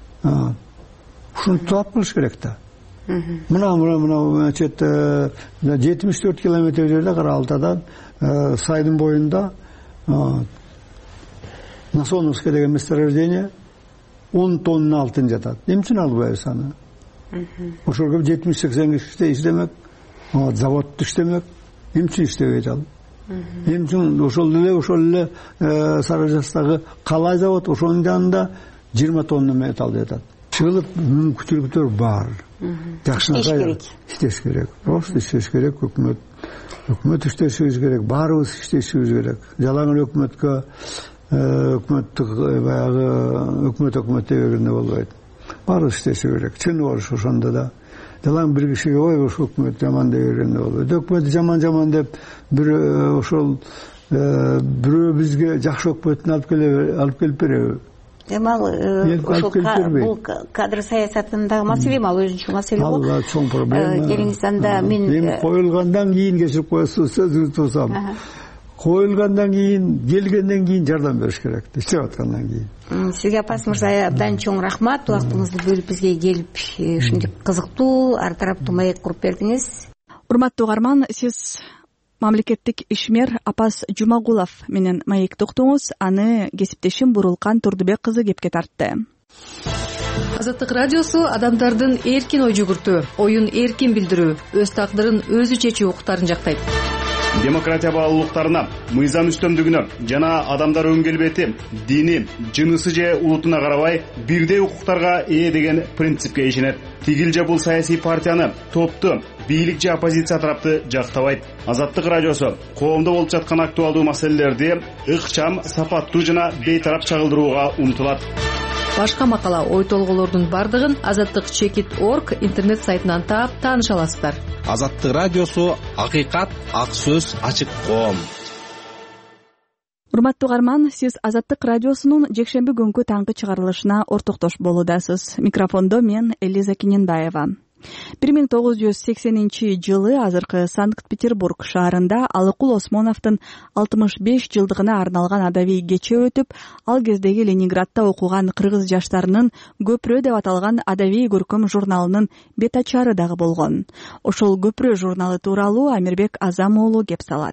Ушуну талап кылыш керек да. Мына мына мына значит жетимиш төрт километр жерде Кара Алтайдан сайдын боюнда Насоновское деген месторождение он тонна алтын жатат. Эмне үчүн албайбыз аны? Ошол жетимиш сексен киши иштемек, завод иштемек. Эмне үчүн иштебейт ал? Эмне үчүн ошол эле ошол эле Сары Жаздагы калай завод ошонун жанында жыйырма тонна металл жатат. Чыгылып мүмкүнчүлүктөр бар. Жакшынакай иштеш керек. Просто иштеш керек, өкмөт өкмөт иштешибиз керек, баарыбыз иштешибиз керек. Жалаң эле өкмөткө өкмөттүк баягы өкмөт өкмөт дей бергенде болбойт. Баарыбыз иштеши керек. Чын болуш ошондо да. Жалаң бир кишиге ой ошол өкмөт жаман дей бергенде болбойт. Өкмөт жаман жаман деп бир ошол бирөө бизге жакшы өкмөтүн алып келе алып келип береби? Демал ошол бул кадр саясатындагы маселе, ал өзүнчө маселе го. Ал чоң проблема. Келиңизден да мен эми коюлгандан кийин кечирип коесуз, сөзүңүздү тусам. Коюлгандан кийин, келгенден кийин жардам бериш керек, иштеп аткандан кийин. Сизге Апас мырза абдан чоң рахмат, убактыңызды бөлүп бизге келип ушундай кызыктуу, ар тараптуу маек куруп бердиңиз. Урматтуу угарман, сиз мамлекеттик ишмер Апас Жумагулов менен маекти уктуңуз. Аны кесиптешим Бурулкан Турдубек кызы кепке тартты. Азаттык радиосу адамдардын эркин ой жүгүртүү, оюн эркин билдирүү, өз тагдырын өзү чечүү укуктарын жактайт. Демократия баалуулуктарына, мыйзам үстөмдүгүнө жана адамдар өн келбети, дини, жынысы же улутуна карабай бирдей укуктарга ээ деген принципке ишенет. Тигил же бул саясий партияны, топту, бийлик же оппозиция тарапты жактабайт. Азаттык радиосу коомдо болуп жаткан актуалдуу маселелерди ыкчам, сапаттуу жана бейтарап чагылдырууга умтулат. Башка макала, ой толголордун бардыгын азаттык чекит точка орг интернет сайтынан таап тааныша аласыздар. Азаттык радиосу акыйкат, ак сөз, ачык коом. Урматтуу угарман, сиз Азаттык радиосунун жекшемби күнгү таңкы чыгарылышына ортоктош болуудасыз. Микрофондо мен Элиза Кененбаева. бир миң тогуз жүз сексенинчи жылы азыркы Санкт-Петербург шаарында Алыкул Осмоновдун алтымыш беш жылдыгына арналган адабий кече өтүп, ал кездеги Ленинградда окуган кыргыз жаштарынын көпүрө деп аталган адабий көркөм журналынын бет ачары дагы болгон. Ошол көпүрө журналы тууралуу Амирбек Азам уулу кеп салат.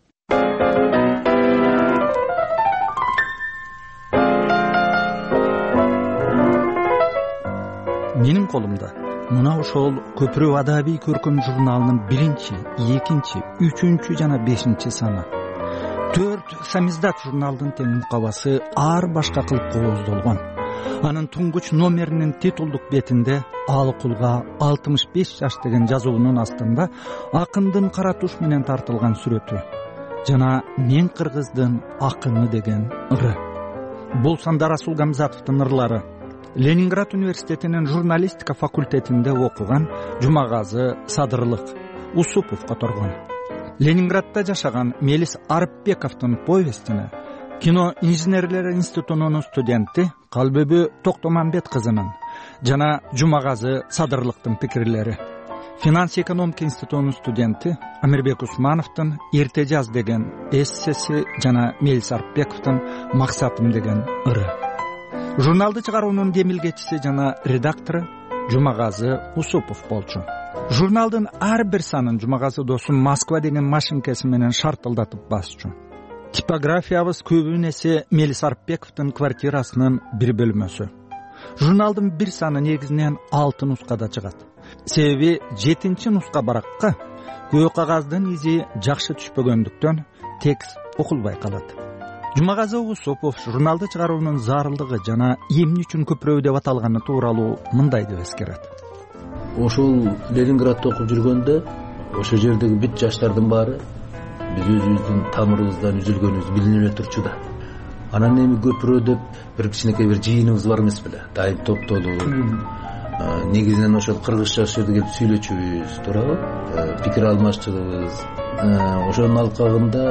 Менин колумда мына ошол көпүрө адабий көркөм журналынын биринчи, экинчи, үчүнчү жана бешинчи саны. Төрт самиздат журналдын тең мукабасы ар башка кылып кооздолгон. Анын туңгуч номеринин титулдук бетинде Алыкулга алтымыш беш жаш деген жазуунун астында акындын кара туш менен тартылган сүрөтү жана мен кыргыздын акыны деген ыры. Бул Сандар Расул Гамзатовдун ырлары. Ленинград университетинин журналистика факультетинде окуган Жумагазы Садырлык Усупов которгон. Ленинградда жашаган Мелис Арыпбековдун повестине кино инженерлер институтунун студенти Калбөбү Токтомамбет кызынын жана Жумагазы Садырлыктын пикирлери, финанс экономика институтунун студенти Амирбек Усмановдун Эрте жаз деген эссеси жана Мелис Арыпбековдун Максатым деген ыры. Журналды чыгаруунун демилгечиси жана редактору Жумагазы Усупов болчу. Журналдын ар бир санын Жумагазы досум Москва деген машинкеси менен шартылдатып басчу. Типографиябыз көбүн эсе Мелис Арыпбековдун квартирасынын бир бөлмөсү. Журналдын бир саны негизинен алты нускада чыгат. Себеби жетинчи нуска баракка көө кагаздын изи жакшы түшпөгөндүктөн текст окулбай калат. Жумагазы Усупов журналды чыгаруунун зарылдыгы жана эмне үчүн көпүрө деп аталганы тууралуу мындай деп эскерет. Ошол Ленинградда окуп жүргөндө ошол жердеги бүт жаштардын баары биз өзүбүздүн тамырыбыздан үзүлгөнүбүз билинип эле турчу да. Анан эми көпүрө деп бир кичинекей бир жыйыныбыз бар эмес беле? Дайым топтолуп, негизинен ошол кыргызча ошол жерде келип сүйлөчүбүз, туурабы? Пикир алмашчылыгыбыз. Ошонун алкагында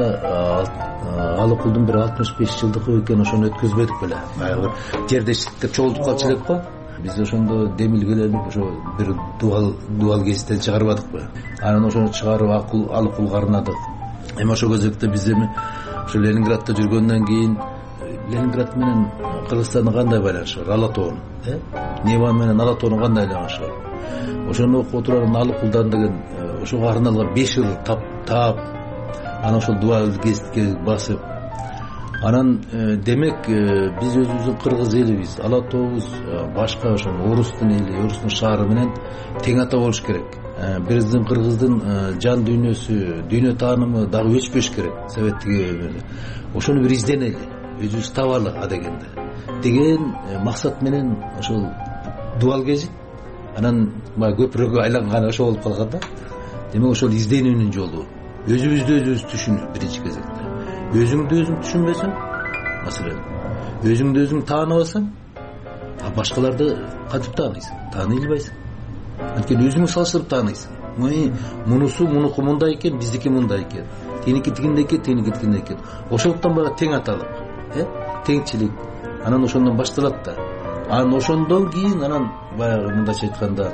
ал окулдун бир алтымыш беш жылдыгы экен, ошону өткөзбөдүк беле? Баягы жердештиктер чогултуп калчу элек го. Биз ошондо демилгеленип ошо бир дуал дуал гезиттен чыгарбадыкпы? Анан ошону чыгарып акыл алкул карынадык. Эми ошол кезекте биз эми ошо Ленинградда жүргөндөн кийин Ленинград менен Кыргызстандын кандай байланышы бар? Ала тоонун, э? Нева менен Ала тоонун кандай байланышы бар? Ошону окуп отурган Алыкулдан деген ошого арналган беш ыр тап таап, анан ошол дуал гезитке басып, анан демек биз өзүбүздүн кыргыз элибиз, Ала тообуз башка ошо орустун эли, орустун шаары менен тең ата болуш керек. Биздин кыргыздын жан дүйнөсү, дүйнө таанымы дагы өчпөш керек. Советтик ошону бир изденели, өзүбүз табалы адегенде деген максат менен ошол дуал гезит, анан баягы көпүрөгө айланган ошо болуп калган да. Демек ошол изденүүнүн жолу, өзүбүздү өзүбүз түшүнүү биринчи кезекте. Өзүңдү өзүң түшүнбөсөң, маселен, өзүңдү өзүң тааныбасаң, башкаларды кантип тааныйсың? Тааный албайсың. Анткени өзүңдү салыштырып тааныйсың. Мунусу мунуку мындай экен, биздики мындай экен. Теники тигиндей экен, теники тигиндей экен. Ошондуктан баягы тең аталык, э? Теңчилик. Анан ошондон башталат да. Анан ошондон кийин анан баягы мындайча айтканда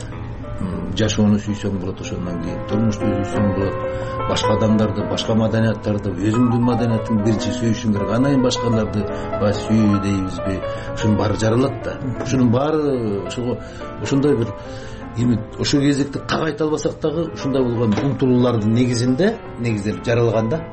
жашоону сүйсөң болот, ошондон кийин турмушту сүйсөң болот, башка адамдарды, башка маданияттарды, өзүңдүн маданиятыңды биринчи сүйүшүң керек. Анан кийин башкаларды баягы сүйүү дейбизби? Ушунун баары жаралат да. Ушунун баары ошого ошондой бир эми ошол кезекте так айта албасак дагы ушундай болгон умтулуулардын негизинде негизделип жаралган да.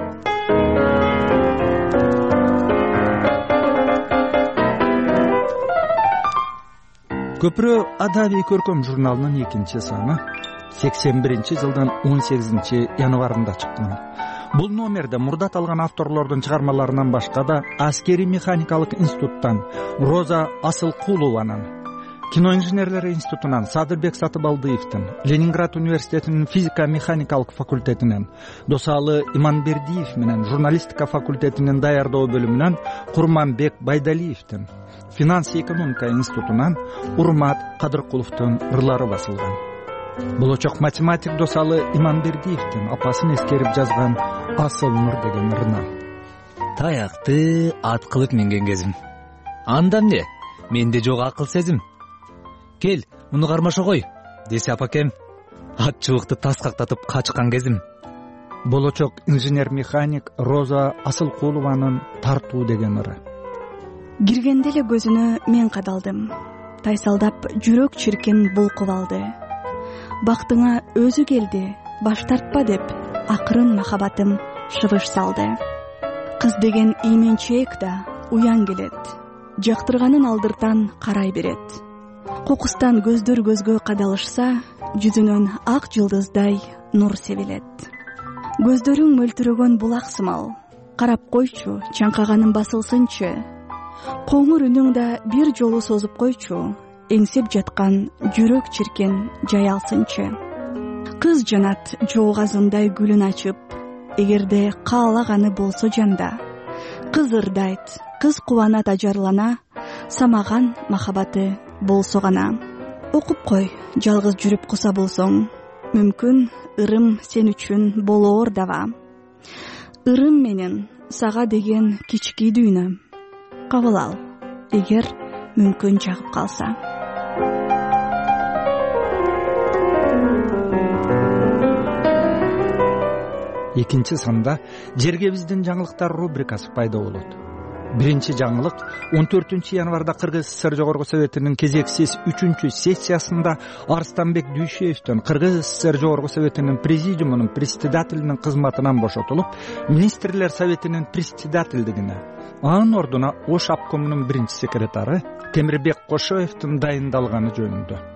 Көпүрө адабий көркөм журналынын экинчи саны сексен биринчи жылдын он сегизинчи январында чыккан. Бул номерде мурда аталган авторлордун чыгармаларынан башка да Аскерий механикалык институттан Роза Асылкулованын, Киноинженерлер институтунан Садырбек Сатыбалдыевдин, Ленинград университетинин физика механикалык факультетинен Досалы Иманбердиев менен журналистика факультетинин даярдоо бөлүмүнөн Курманбек Байдалиевдин, Финанс экономика институтунан Урмат Кадыркуловдун ырлары басылган. Болочок математик Досалы Иманбердиевдин апасын эскерип жазган Асыл нур деген ырынан. Таякты ат кылып минген кезим. Анда эмне? Менде жок акыл сезим. Кел, муну кармаша кой, десе апакем. Ат чыбыкты таскактатып качкан кезим. Болочок инженер-механик Роза Асылкулованын Тартуу деген ыры. Киргенде эле көзүнө мен кадалдым. Тайсалдап жүрөк чиркин булкуп алды. Бактыңа өзү келди, баш тартпа деп, акырын махабатым шыбыш салды. Кыз деген ийменчээк да уян келет. Жактырганын алдыртан карай берет. Кокустан көздөр көзгө кадалышса, жүзүнөн ак жылдыздай нур себилет. Көздөрүң мөлтүрөгөн булак сымал. Карап койчу, чаңкаганым басылсынчы. Коңур үнүң да бир жолу созуп койчу, эңсеп жаткан жүрөк чиркен жаялсынчы. Кыз жанат жоогазындай гүлүн ачып, эгерде каалаганы болсо жанда. Кыз ырдайт, кыз кубанат ажарлана, самаган махабаты болсо гана. Окуп кой, жалгыз жүрүп куса болсоң, мүмкүн ырым сен үчүн болоор даба. Ырым менен сага деген кички дүйнө. Кабыл ал, эгер мүмкүн жагып калса. Экинчи санда жерге биздин жаңылыктар рубрикасы пайда болот. Биринчи жаңылык он төртүнчү январда Кыргыз ССР Жогорку Советинин кезексиз үчүнчү сессиясында Арстанбек Дүйшеевден Кыргыз ССР Жогорку Советинин президиумунун председателинин кызматынан бошотулуп, министрлер советинин председательдигине, анын ордуна Ош обкомунун биринчи секретары Темирбек Кошоевдин дайындалганы жөнүндө.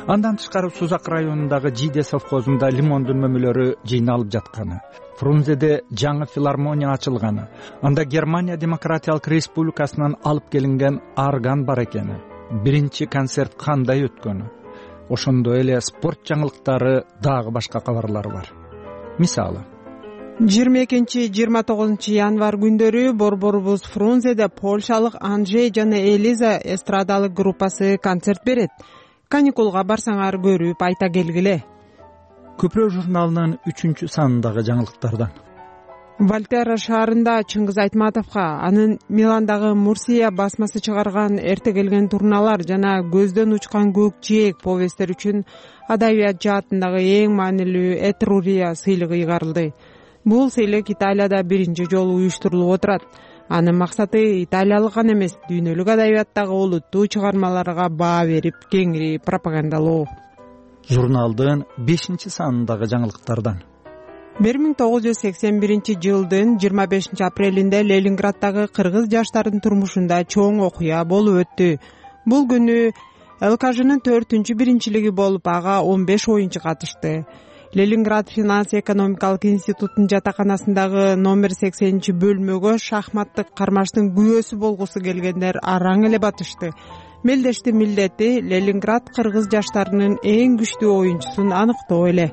Андан тышкары Сузак районундагы Жиде совхозунда лимондун мөмөлөрү жыйналып жатканы, Фрунзеде жаңы филармония ачылганы, анда Германия Демократиялык Республикасынан алып келинген орган бар экени, биринчи концерт кандай өткөнү, ошондой эле спорт жаңылыктары, дагы башка кабарлар бар. Мисалы, жыйырма экинчи жыйырма тогузунчу январь күндөрү борборубуз Фрунзеде польшалык Анжей жана Элиза эстрадалык группасы концерт берет. Каникулга барсаңар көрүп айта келгиле. Көпүрө журналынын үчүнчү санындагы жаңылыктардан. Вольтерра шаарында Чыңгыз Айтматовго, анын Миландагы Мурсия басмасы чыгарган эрте келген турналар жана көздөн учкан көк жээк повесттер үчүн адабият жаатындагы эң маанилүү Этрурия сыйлыгы ыйгарылды. Бул сыйлык Италияда биринчи жолу уюштурулуп отурат. Анын максаты италиялык гана эмес, дүйнөлүк адабияттагы олуттуу чыгармаларга баа берип, кеңири пропагандалоо. Журналдын бешинчи санындагы жаңылыктардан. бир миң тогуз жүз сексен биринчи жылдын жыйырма бешинчи апрелинде Ленинграддагы кыргыз жаштарынын турмушунда чоң окуя болуп өттү. Бул күнү ЛКЖнын төртүнчү биринчилиги болуп, ага он беш оюнчу катышты. Ленинград финанс-экономикалык институтунун жатаканасындагы номер сексенинчи бөлмөгө шахматтык кармаштын күбөсү болгусу келгендер араң эле батышты. Мелдештин милдети Ленинград кыргыз жаштарынын эң күчтүү оюнчусун аныктоо эле.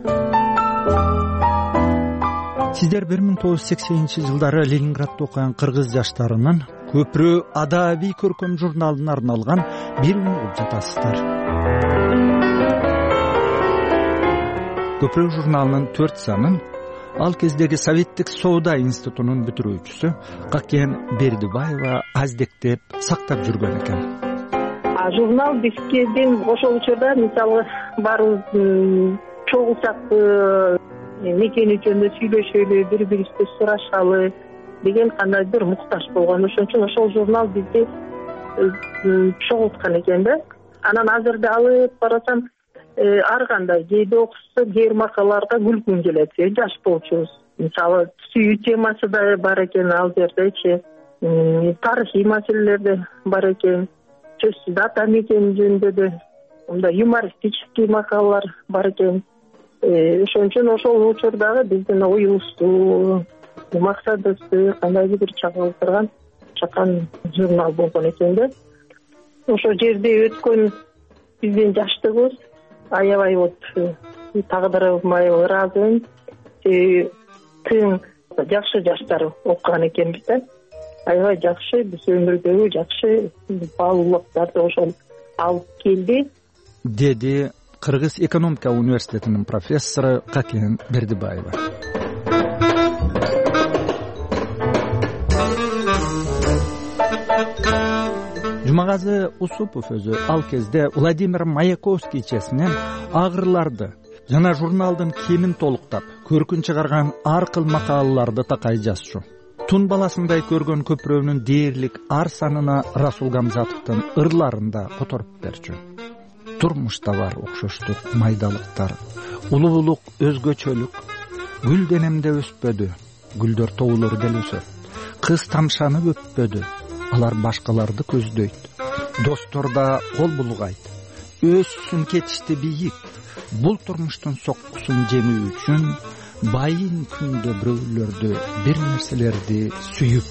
Сиздер бир миң тогуз жүз сексенинчи жылдары Ленинградда окуган кыргыз жаштарынын Көпүрө адабий көркөм журналына арналган бир үн угуп жатасыздар. Көпүрө журналынын төрт санын ал кездеги Советтик соода институтунун бүтүрүүчүсү Какен Бердибаева аздектеп сактап жүргөн экен. Журнал бизгеден ошол учурда мисалы баарыбыз чогулсак мекени жөнүндө сүйлөшөлү, бири бирибизди сурашалы деген кандайдыр муктаж болгон. Ошон үчүн ошол журнал бизди чогулткан экен да. Анан азырда алып карасам ар кандай кээде окуса кээ макалаларга күлгүм келет. Жаш болчубуз. Мисалы сүйүү темасы да бар экен ал жердечи, тарыхый маселелер да бар экен, сөзсүз ата мекени жөнүндө да мындай юмористический макалалар бар экен. Ошон үчүн ошол учурдагы биздин оюбузду, максатыбызды кандайдыр бир чагылдырган чакан журнал болгон экен да. Ошол жерде өткөн биздин жаштыгыбыз аябай вот тагдырыма ыраазымын. Тың жакшы жаштар окуган экенбиз да. Аябай жакшы, биз өмүрдөгү жакшы баалуулуктарды ошол алып келди, деди Кыргыз экономика университетинин профессору Какен Бердибаева. Жумагазы Усупов өзү ал кезде Владимир Маяковскийчесинен агырларды жана журналдын кемин толуктап, көркүн чыгарган ар кыл макалаларды такай жазчу. Тун баласындай көргөн көпүрөнүн дээрлик ар санына Расул Гамзатовдун ырларын да которуп берчү. Турмушта бар окшоштук, майдалыктар, улуулук, өзгөчөлүк. Гүл денемде өспөдү, гүлдөр тоолор деле өсөт. Кыз тамшанып өппөдү, алар башкаларды көздөйт. Досторда кол булгайт, өссүн кетишти бийик. Бул турмуштун соккусун жеңүү үчүн байын күндө бирөөлөрдү, бир нерселерди сүйүп.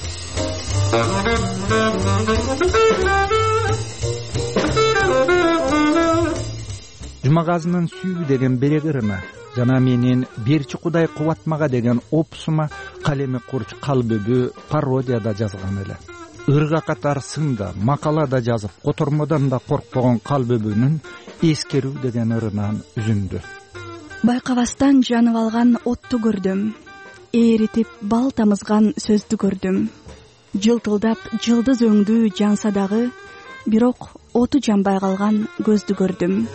Жумагазынын сүйүү деген берегирина жана менин берчи Кудай кубатмага деген опусума калеми курч калбөбү пародияда жазган эле. Ырга катар сында макалада жазып, котормодон да коркпогон калбөбүнүн эскерүү деген ырынан үзүндү. Байкабастан жанып алган отту көрдүм. Ээритип бал тамызган сөздү көрдүм. Жылтылдап жылдыз өңдүү жанса дагы, бирок оту жанбай калган көздү көрдүм.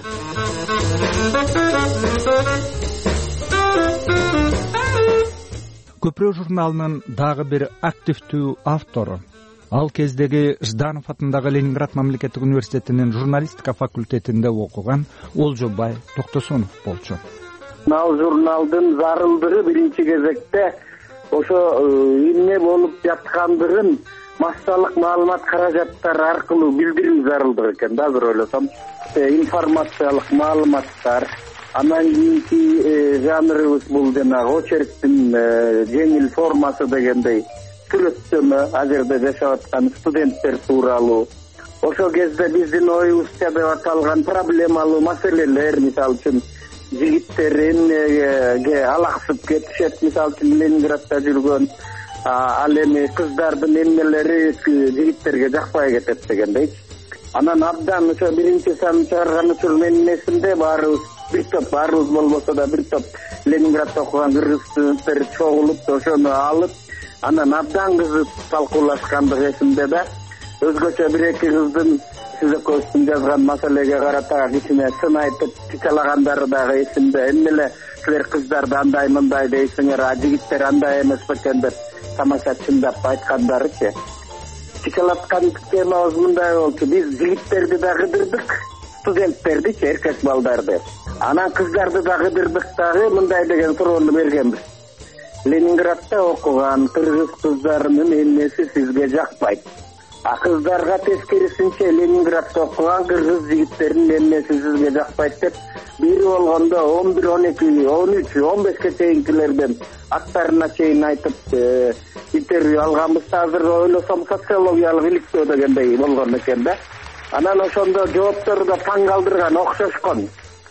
Көпүрө журналынын дагы бир активдүү автору, ал кездеги Жданов атындагы Ленинград мамлекеттик университетинин журналистика факультетинде окуган Олжобай Токтосунов болчу. Ал журналдын зарылдыгы биринчи кезекте ошо эмне болуп жаткандыгын массалык маалымат каражаттары аркылуу билдирүү зарылдык экен да азыр ойлосом. Информациялык маалыматтар, анан кийинки жанрыбыз бул жанагы очерктин жеңил формасы дегендей сүрөттөмө, ал жерде жашап аткан студенттер тууралуу. Ошол кезде биздин оюбузча деп аталган проблемалуу маселелер, мисалы үчүн жигиттер эмнеге алаксып кетишет, мисалы үчүн Ленинградда жүргөн, ал эми кыздардын эмнелери жигиттерге жакпай кетет дегендейчи. Анан абдан ошо биринчи сан чыгарган учур менин эсимде, баарыбыз бир топ, баарыбыз болбосо да бир топ Ленинградда окуган кыргыз студенттер чогулуп, ошону алып, анан абдан кызып талкуулашкандыгы эсимде да. Өзгөчө бир эки кыздын сиз экөөбүздүн жазган маселеге карата кичине сын айтып чычалагандары дагы эсимде. Эмне эле силер кыздарды андай мындай дейсиңер, а жигиттер андай эмес бекен деп тамаша чындап айткандарычы. Чычалаткан темабыз мындай болчу: биз жигиттерди да кыдырдык, студенттердичи, эркек балдарды. Анан кыздарды да кыдырдык дагы мындай деген суроону бергенбиз: Ленинградда окуган кыргыз кыздарынын эмнеси сизге жакпайт? А кыздарга тескерисинче Ленинградда окуган кыргыз жигиттеринин эмнеси сизге жакпайт деп бири болгондо он бир, он эки, он үч, он бешке чейинкилерден аттарына чейин айтып интервью алганбыз. Азыр ойлосом социологиялык иликтөө дегендей болгон экен да. Анан ошондо жооптору да таң калтырган, окшошкон.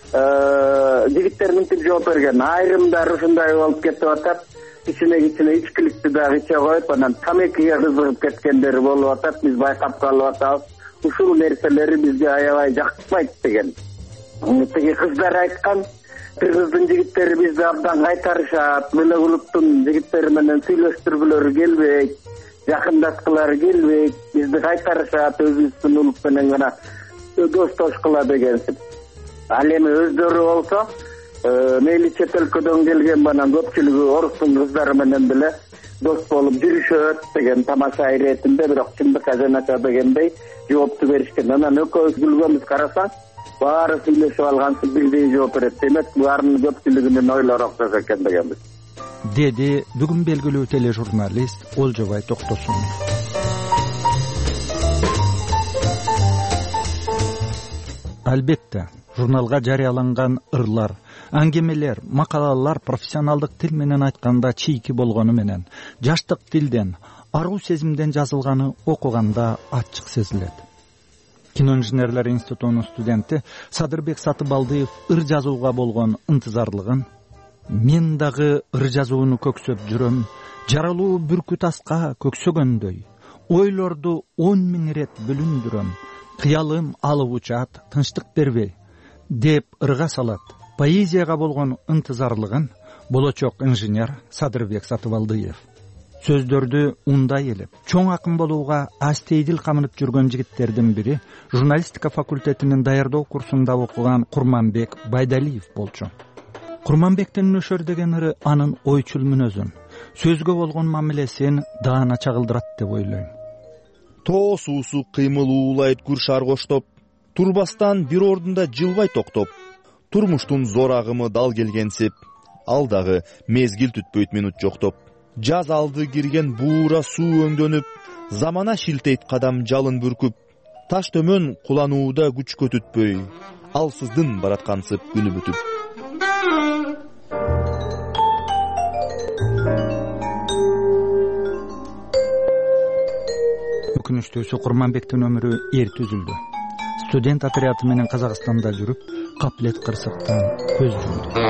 Жигиттер мынтип жооп берген: айрымдары ушундай болуп кетип атат, кичине-кичине ичкиликти дагы иче коюп, анан тамекиге кызыгып кеткендери болуп атат, биз байкап калып атабыз. Ушул нерселери бизге аябай жакпайт деген. Тиги кыздар айткан: кыргыздын жигиттери бизди абдан кайтарышат, Бөлөкулуктун жигиттери менен сүйлөштүргүлөрү келбейт, жакындаткылары келбейт, бизди кайтарышат, өзүбүздүн улут менен гана достошкула дегенсип. Ал эми өздөрү болсо мейли чет өлкөдөн келген банан көпчүлүгү орустун кыздары менен деле дос болуп жүрүшөт деген тамаша иретинде, бирок чындыкка жанача дегендей жоопту беришкен. Анан экөөбүз күлгөнбүз, карасаң баары сүйлөшүп алгансып бирдей жооп берет. Демек булардын көпчүлүгүнүн ойлору окшош экен дегенбиз, деди бүгүн белгилүү тележурналист Олжобай Токтосунов. Албетте, журналга жарыяланган ырлар, аңгемелер, макалалар профессионалдык тил менен айтканда чийки болгону менен, жаштык тилден, аруу сезимден жазылганы окуганда ачык сезилет. Киноинженерлер институтунун студенти Садырбек Сатыбалдыев ыр жазууга болгон ынтызарлыгын: мен дагы ыр жазууну көксөп жүрөм, жаралуу бүркүт аска көксөгөндөй, ойлорду он миң ирет бүлүндүрөм, кыялым алып учат, тынчтык бербей деп ырга салат. Поэзияга болгон ынтызарлыгын болочок инженер Садырбек Сатыбалдыев. Сөздөрдү ундай элеп, чоң акын болууга астейдил камынып жүргөн жигиттердин бири журналистика факультетинин даярдоо курсунда окуган Курманбек Байдалиев болчу. Курманбектин нөшөр деген ыры анын ойчул мүнөзүн, сөзгө болгон мамилесин даана чагылдырат деп ойлойм. Тоо суусу кыймыл уулайт күр шаргоштоп, турбастан бир ордунда жылбай токтоп, турмуштун зор агымы дал келгенсип, ал дагы мезгил түтпөйт минут жоктоп. Жаз алды кирген буура суу өңдөнүп, замана шилтейт кадам жалын бүркүп, таш төмөн куланууда күч көтүтпөй, алсыздын бараткансып күнү бүтүп. Өкүнүчтүүсү Курманбектин өмүрү эрте үзүлдү. Студент отряды менен Казакстанда жүрүп, каплет кырсыктан көз жумду.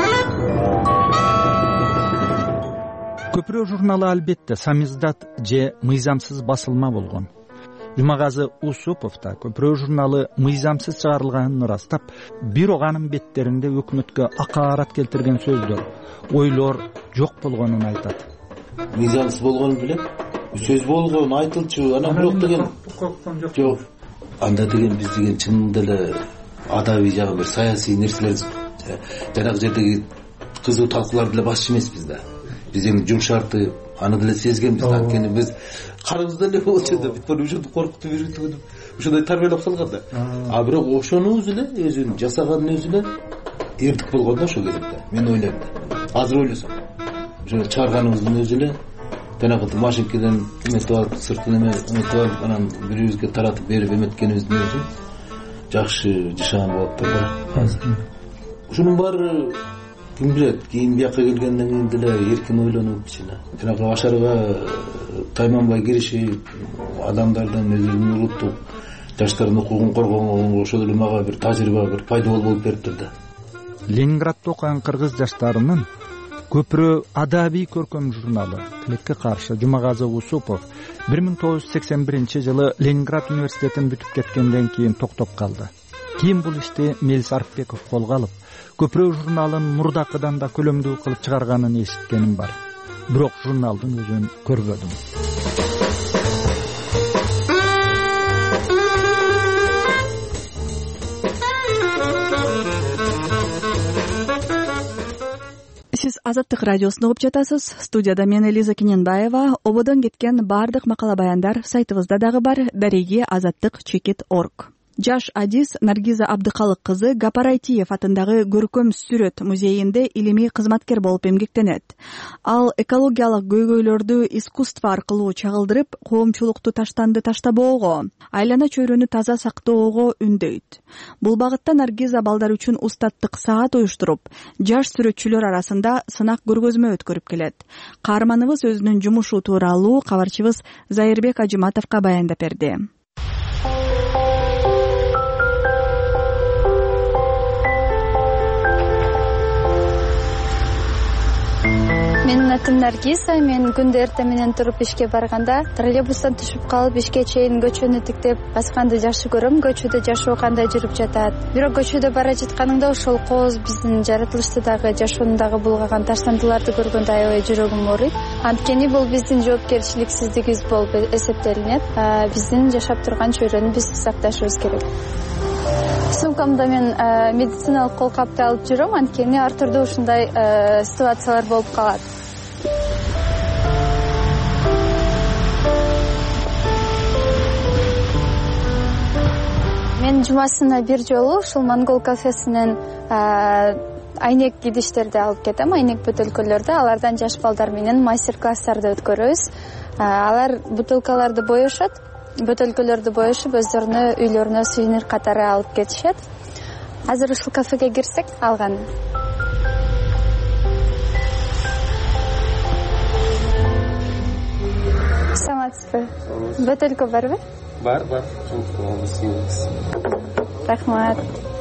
Көпүрө журналы албетте самиздат же мыйзамсыз басылма болгон. Жумагазы Усупов да Көпүрө журналы мыйзамсыз чыгарылганын ырастап, бирок анын беттеринде өкмөткө акаарат келтирген сөздөр, ойлор жок болгонун айтат. Мыйзамсыз болгонун билем, сөз болгон, айтылчу, анан бирок деген жок. Анда деген биз деген чын деле адабий жагы бир саясий нерселер, жанагы жердеги кызуу талкууларды деле башчы эмеспиз да. Биз эми жумшартып, аны деле сезгенбиз. Анткени биз карыбызда эле болчу да, бүт ушинтип коркутуп үйрөтүп, ушундай тарбиялап салган да. А бирок ошону өзү эле, өзүнүн жасаганын өзү эле эрдик болгон да ошол кезде. Мен ойлойм да. Азыр ойлосом, ошо чыгарганыбыздын өзү эле жанагы машинкеден эметип алып, сыртын эметип алып, анан бирибизге таратып берип эметкенибиздин өзү жакшы жашаган болуптур да азыр. Ушунун баары ким билет, кийин бияка келгенден кийин деле эркин ойлонуп, жанагы ашарга тайманбай киришип, адамдардын өзүнүн улуттук жаштардын укугун коргогонго ошол эле мага бир тажрыйба, бир пайдалуу болуп бериптир да. Ленинградда окуган кыргыз жаштарынын көпүрө адабий көркөм журналы Тилекке каршы Жумагазы Усупов бир миң тогуз жүз сексен биринчи жылы Ленинград университетин бүтүп кеткенден кийин токтоп калды. Кийин бул ишти Мелис Арыпбеков колго алып, көпүрө журналын мурдакыдан да көлөмдүү кылып чыгарганын эситкеним бар. Бирок журналдын өзүн көрбөдүм. Сиз Азаттык радиосун угуп жатасыз. Студияда мен Элиза Кененбаева. Ободон кеткен бардык макала баяндар сайтыбызда дагы бар. Дареги азаттык чекит точка орг. Жаш адис Наргиза Абдыкалык кызы Гапар Айтиев атындагы көркөм сүрөт музейинде илимий кызматкер болуп эмгектенет. Ал экологиялык көйгөйлөрдү искусство аркылуу чагылдырып, коомчулукту таштанды таштабоого, айлана чөйрөнү таза сактоого үндөйт. Бул багытта Наргиза балдар үчүн устаттык саат уюштуруп, жаш сүрөтчүлөр арасында сынак көргөзмө өткөрүп келет. Каарманыбыз өзүнүн жумушу тууралуу кабарчыбыз Зайырбек Ажыматовго баяндап берди. Менин атым Наргиза. Мен күндө эртең менен туруп ишке барганда троллейбустан түшүп калып, ишке чейин көчөнү тиктеп басканды жакшы көрөм. Көчөдө жашоо кандай жүрүп жатат. Бирок көчөдө бара жатканыңда ошол кооз биздин жаратылышты дагы, жашоону дагы булгаган таштандыларды көргөндө аябай жүрөгүм ооруйт. Анткени бул биздин жоопкерчиликсиздигибиз болуп эсептелинет. Биздин жашап турган чөйрөнү биз сакташыбыз керек. Сумкамда мен медициналык кол капты алып жүрөм, анткени ар түрдүү ушундай ситуациялар болуп калат. Мен жумасына бир жолу ушул Монгол кафесинен айнек идиштерди алып кетем, айнек бөтөлкөлөрдү. Алардан жаш балдар менен мастер-класстарды өткөрөбүз. Алар бутылкаларды боешот, бөтөлкөлөрдү боешуп, өздөрүнө үйлөрүнө сувенир катары алып кетишет. Азыр ушул кафеге кирсек, алган. Саламатсызбы? Бөтөлкө барбы? Бар, бар. Рахмат.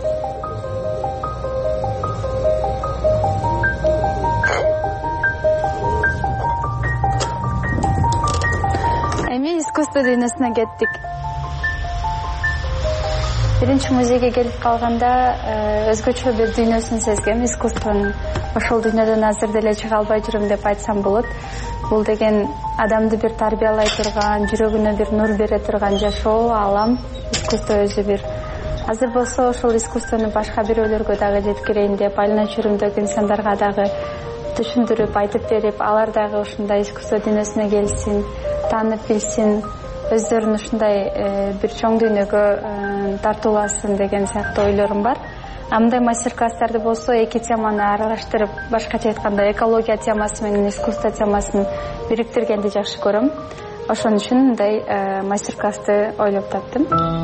Эми искусство дүйнөсүнө кеттик. Биринчи музейге келип калганда өзгөчө бир дүйнөсүн сезгем, искусствонун. Ошол дүйнөдөн азыр деле чыга албай жүрөм деп айтсам болот. Бул деген адамды бир тарбиялай турган, жүрөгүнө бир нур бере турган жашоо, алам, искусство өзү бир. Азыр болсо ошол искусствону башка бирөөлөргө дагы жеткирейин деп, айлана чөйрөмдөгү инсандарга дагы түшүндүрүп, айтып берип, алар дагы ушундай искусство дүйнөсүнө келсин, таанып билсин, өздөрүн ушундай бир чоң дүйнөгө тартууласын деген сыяктуу ойлорум бар. Мындай мастер-класстарды болсо эки теманы аралаштырып, башкача айтканда экология темасы менен искусство темасын бириктиргенди жакшы көрөм. Ошон үчүн мындай мастер-классты ойлоп таптым.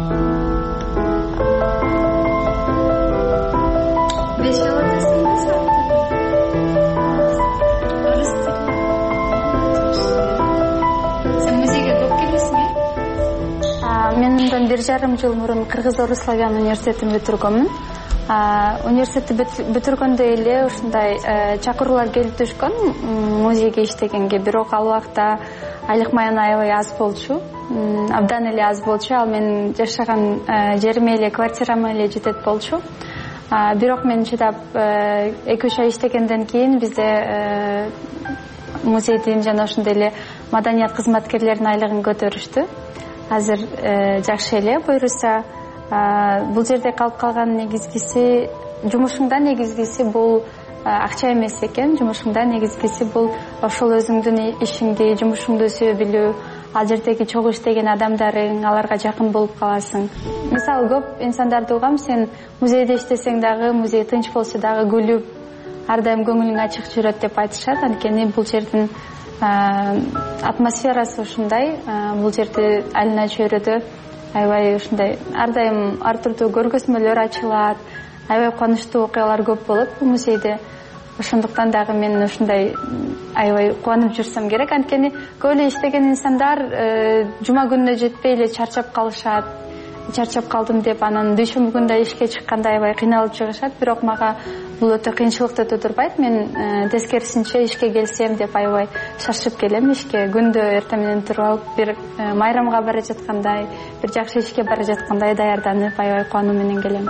Мен мындан бир жарым жыл мурун Кыргыз-Орус славян университетин бүтүргөнмүн. Университетти бүтүргөндө эле ушундай чакыруулар келип түшкөн музейге иштегенге, бирок ал убакта айлык маян аябай аз болчу, абдан эле аз болчу. Ал менин жашаган жериме эле, квартирама эле жетет болчу. Бирок мен чыдап эки үч ай иштегенден кийин бизде музейдин жана ошондой эле маданият кызматкерлеринин айлыгын көтөрүштү. Азыр жакшы эле, буюрса. Бул жерде калып калган негизгиси, жумушуңда негизгиси бул акча эмес экен. Жумушуңда негизгиси бул ошол өзүңдүн ишиңди, жумушуңду сүйө билүү, ал жердеги чогуу иштеген адамдарың, аларга жакын болуп каласың. Мисалы, көп инсандарды угам, сен музейде иштесең дагы, музей тынч болсо дагы күлүп, ар дайым көңүлүң ачык жүрөт деп айтышат. Анткени бул жердин атмосферасы ушундай. Бул жерде айылына чөйрөдө аябай ушундай ар дайым ар түрдүү көргөзмөлөр ачылат, аябай кубанычтуу окуялар көп болот бул музейде. Ошондуктан дагы мен ушундай аябай кубанып жүрсөм керек. Анткени көп эле иштеген инсандар жума күнүнө жетпей эле чарчап калышат. Чарчап калдым деп анан дүйшөмбү күнү да ишке чыкканда аябай кыйналып чыгышат. Бирок мага бул өтө кыйынчылыкты тудурбайт. Мен тескерисинче ишке келсем деп аябай шаршып келем ишке. Күндө эртең менен туруп алып бир майрамга бара жаткандай, бир жакшы ишке бара жаткандай даярданып аябай кубануу менен келем.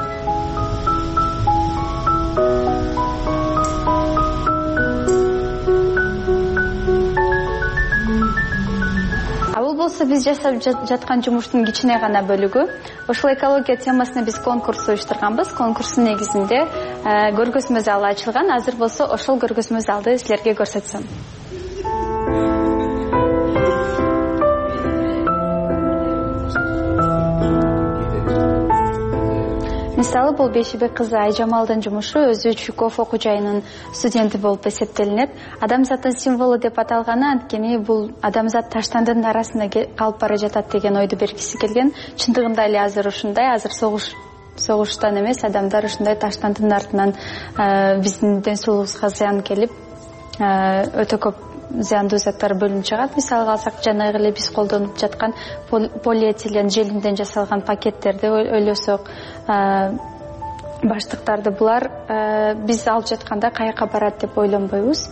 Болсо биз жасап жаткан жумуштун кичине гана бөлүгү. Ошол экология темасына биз конкурс уюштурганбыз. Конкурстун негизинде көргөзмө залы ачылган. Азыр болсо ошол көргөзмө залды силерге көрсөтсөм. Мисалы, бул Бейшибек кызы Айжамалдын жумушу өзү Чуйков окуу жайынын студенти болуп эсептелинет. Адамзаттын символу деп аталганы анткени бул адамзат таштандын арасында калып бара жатат деген ойду бергиси келген. Чындыгында эле азыр ушундай, азыр согуш согуштан эмес, адамдар ушундай таштандын артынан биздин ден соолугубузга зыян келип, өтө көп зыяндуу заттар бөлүнүп чыгат. Мисалга алсак, жанагы эле биз колдонуп жаткан полиэтилен желимден жасалган пакеттерди ойлосок, баштыктарды, булар биз алып жатканда каяка барат деп ойлонбойбуз.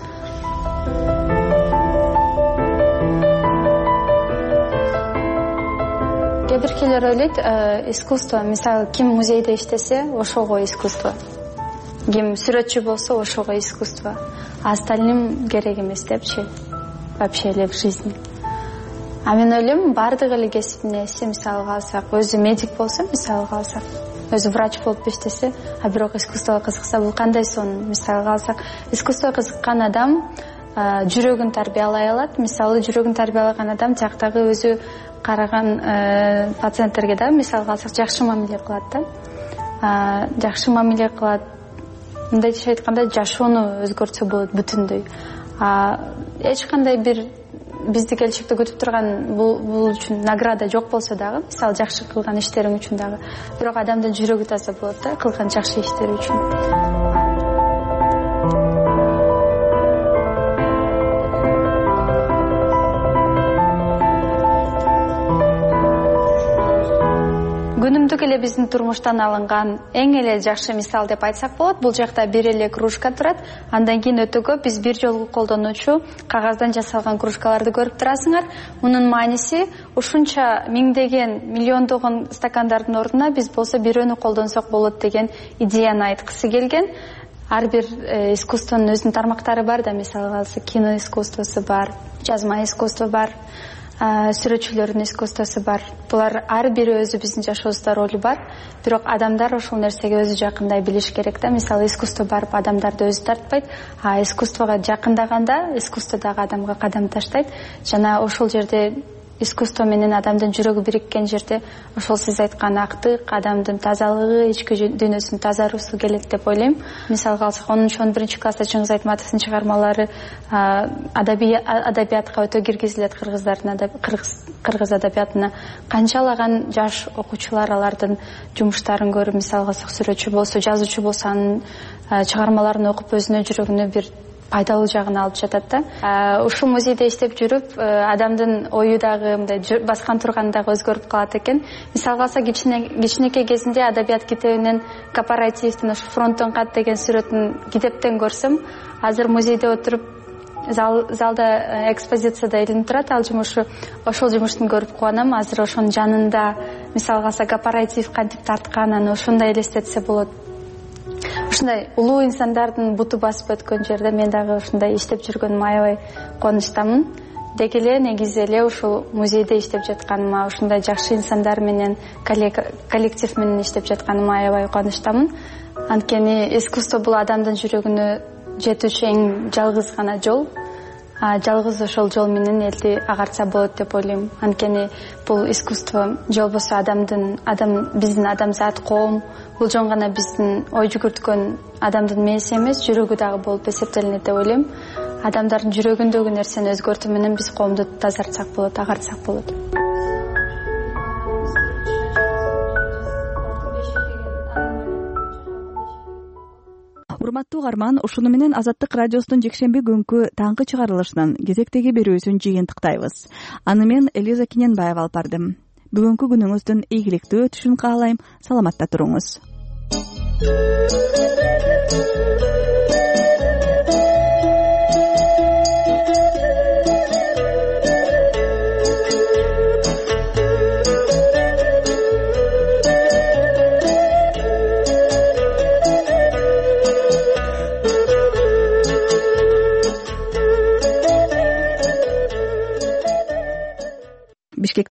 Кээ биркелер ойлойт, искусство, мисалы, ким музейде иштесе, ошого искусство. Ким сүрөтчү болсо, ошого искусство. А остальным керек эмес депчи. Вообще эле в жизни. А мен ойлойм, баардык эле кесиптин ээси, мисалга алсак, өзү медик болсо, мисалга алсак, өзү врач болуп иштесе, а бирок искусствого кызыкса, бул кандай сон? Мисалга алсак, искусствого кызыккан адам жүрөгүн тарбиялай алат. Мисалы, жүрөгүн тарбиялаган адам тияктагы өзү караган пациенттерге да, мисалга алсак, жакшы мамиле кылат да. Жакшы мамиле кылат. Мындайча айтканда, жашоону өзгөртсө болот бүтүндөй. Эч кандай бир бизди келечекте күтүп турган бул үчүн награда жок болсо дагы, мисалы, жакшы кылган иштериң үчүн дагы, бирок адамдын жүрөгү таза болот да, кылган жакшы иштери үчүн. Күнүмдүк эле биздин турмуштан алынган эң эле жакшы мисал деп айтсак болот. Бул жакта бир эле кружка турат. Андан кийин өтө көп биз бир жолку колдонуучу кагаздан жасалган кружкаларды көрүп турасыңар. Мунун мааниси ушунча миңдеген, миллиондогон стакандардын ордуна биз болсо бирөөнү колдонсок болот деген идеяны айткысы келген. Ар бир искусствонун өзүнүн тармактары бар да, мисалга алсак, кино искусствосу бар, жазма искусство бар, сүрөтчүлөрдүн искусствосу бар. Булар ар бири өзү биздин жашообузда ролу бар. Бирок адамдар ошол нерсеге өзү жакындай билиш керек да. Мисалы, искусство барып адамдарды өзү тартпайт, а искусствого жакындаганда искусство дагы адамга кадам таштайт. Жана ошол жерде искусство менен адамдын жүрөгү бириккен жерде ошол сиз айткан актык, адамдын тазалыгы, ички дүйнөсүнүн тазаруусу келет деп ойлойм. Мисалга алсак, онунчу он биринчи класста Чыңгыз Айтматовдун чыгармалары адабиятка өтө киргизилет. Кыргыздардын кыргыз адабиятына канчалаган жаш окуучулар алардын жумуштарын көрүп, мисалга алсак, сүрөтчү болсо, жазуучу болсо, анын чыгармаларын окуп өзүнө жүрөгүнө бир пайдалуу жагын алып жатат да. Ушул музейде иштеп жүрүп, адамдын ою дагы мындай баскан турганы дагы өзгөрүп калат экен. Мисалга алсак, кичинекей кезинде адабият китебинен кооперативдин ушу фронттон кат деген сүрөтүн китептен көрсөм, азыр музейде отуруп залда экспозицияда илинип турат ал жумушу. Ошол жумуштун көрүп кубанам. Азыр ошонун жанында, мисалга алсак, кооператив кантип тарткан, аны ошондой элестетсе болот. Ушундай улуу инсандардын буту басып өткөн жерде мен дагы ушундай иштеп жүргөнүмө аябай кубанычтамын. Деги эле негизи эле ушул музейде иштеп жатканыма, ушундай жакшы инсандар менен, коллектив менен иштеп жатканыма аябай кубанычтамын. Анткени искусство бул адамдын жүрөгүнө жетүүчү эң жалгыз гана жол. Жалгыз ошол жол менен элди агарса болот деп ойлойм. Анткени бул искусство же болбосо адамдын адам биздин адамзат, коом, бул жөн гана биздин ой жүгүрткөн адамдын мээси эмес, жүрөгү дагы болуп эсептелинет деп ойлойм. адамдардын жүрөгүндөгү нерсени өзгөртүү менен биз коомду тазартсак болот, агартсак болот. Урматтуу угарман, ушуну менен Азаттык радиосунун жекшемби күнкү таңкы чыгарылышынан кезектеги берүүсүн жыйынтыктайбыз. Аны мен Элиза Кененбаева алып бардым. Бүгүнкү күнүңүздүн ийгиликтүү өтүшүн каалайм. Саламатта туруңуз. Бишкек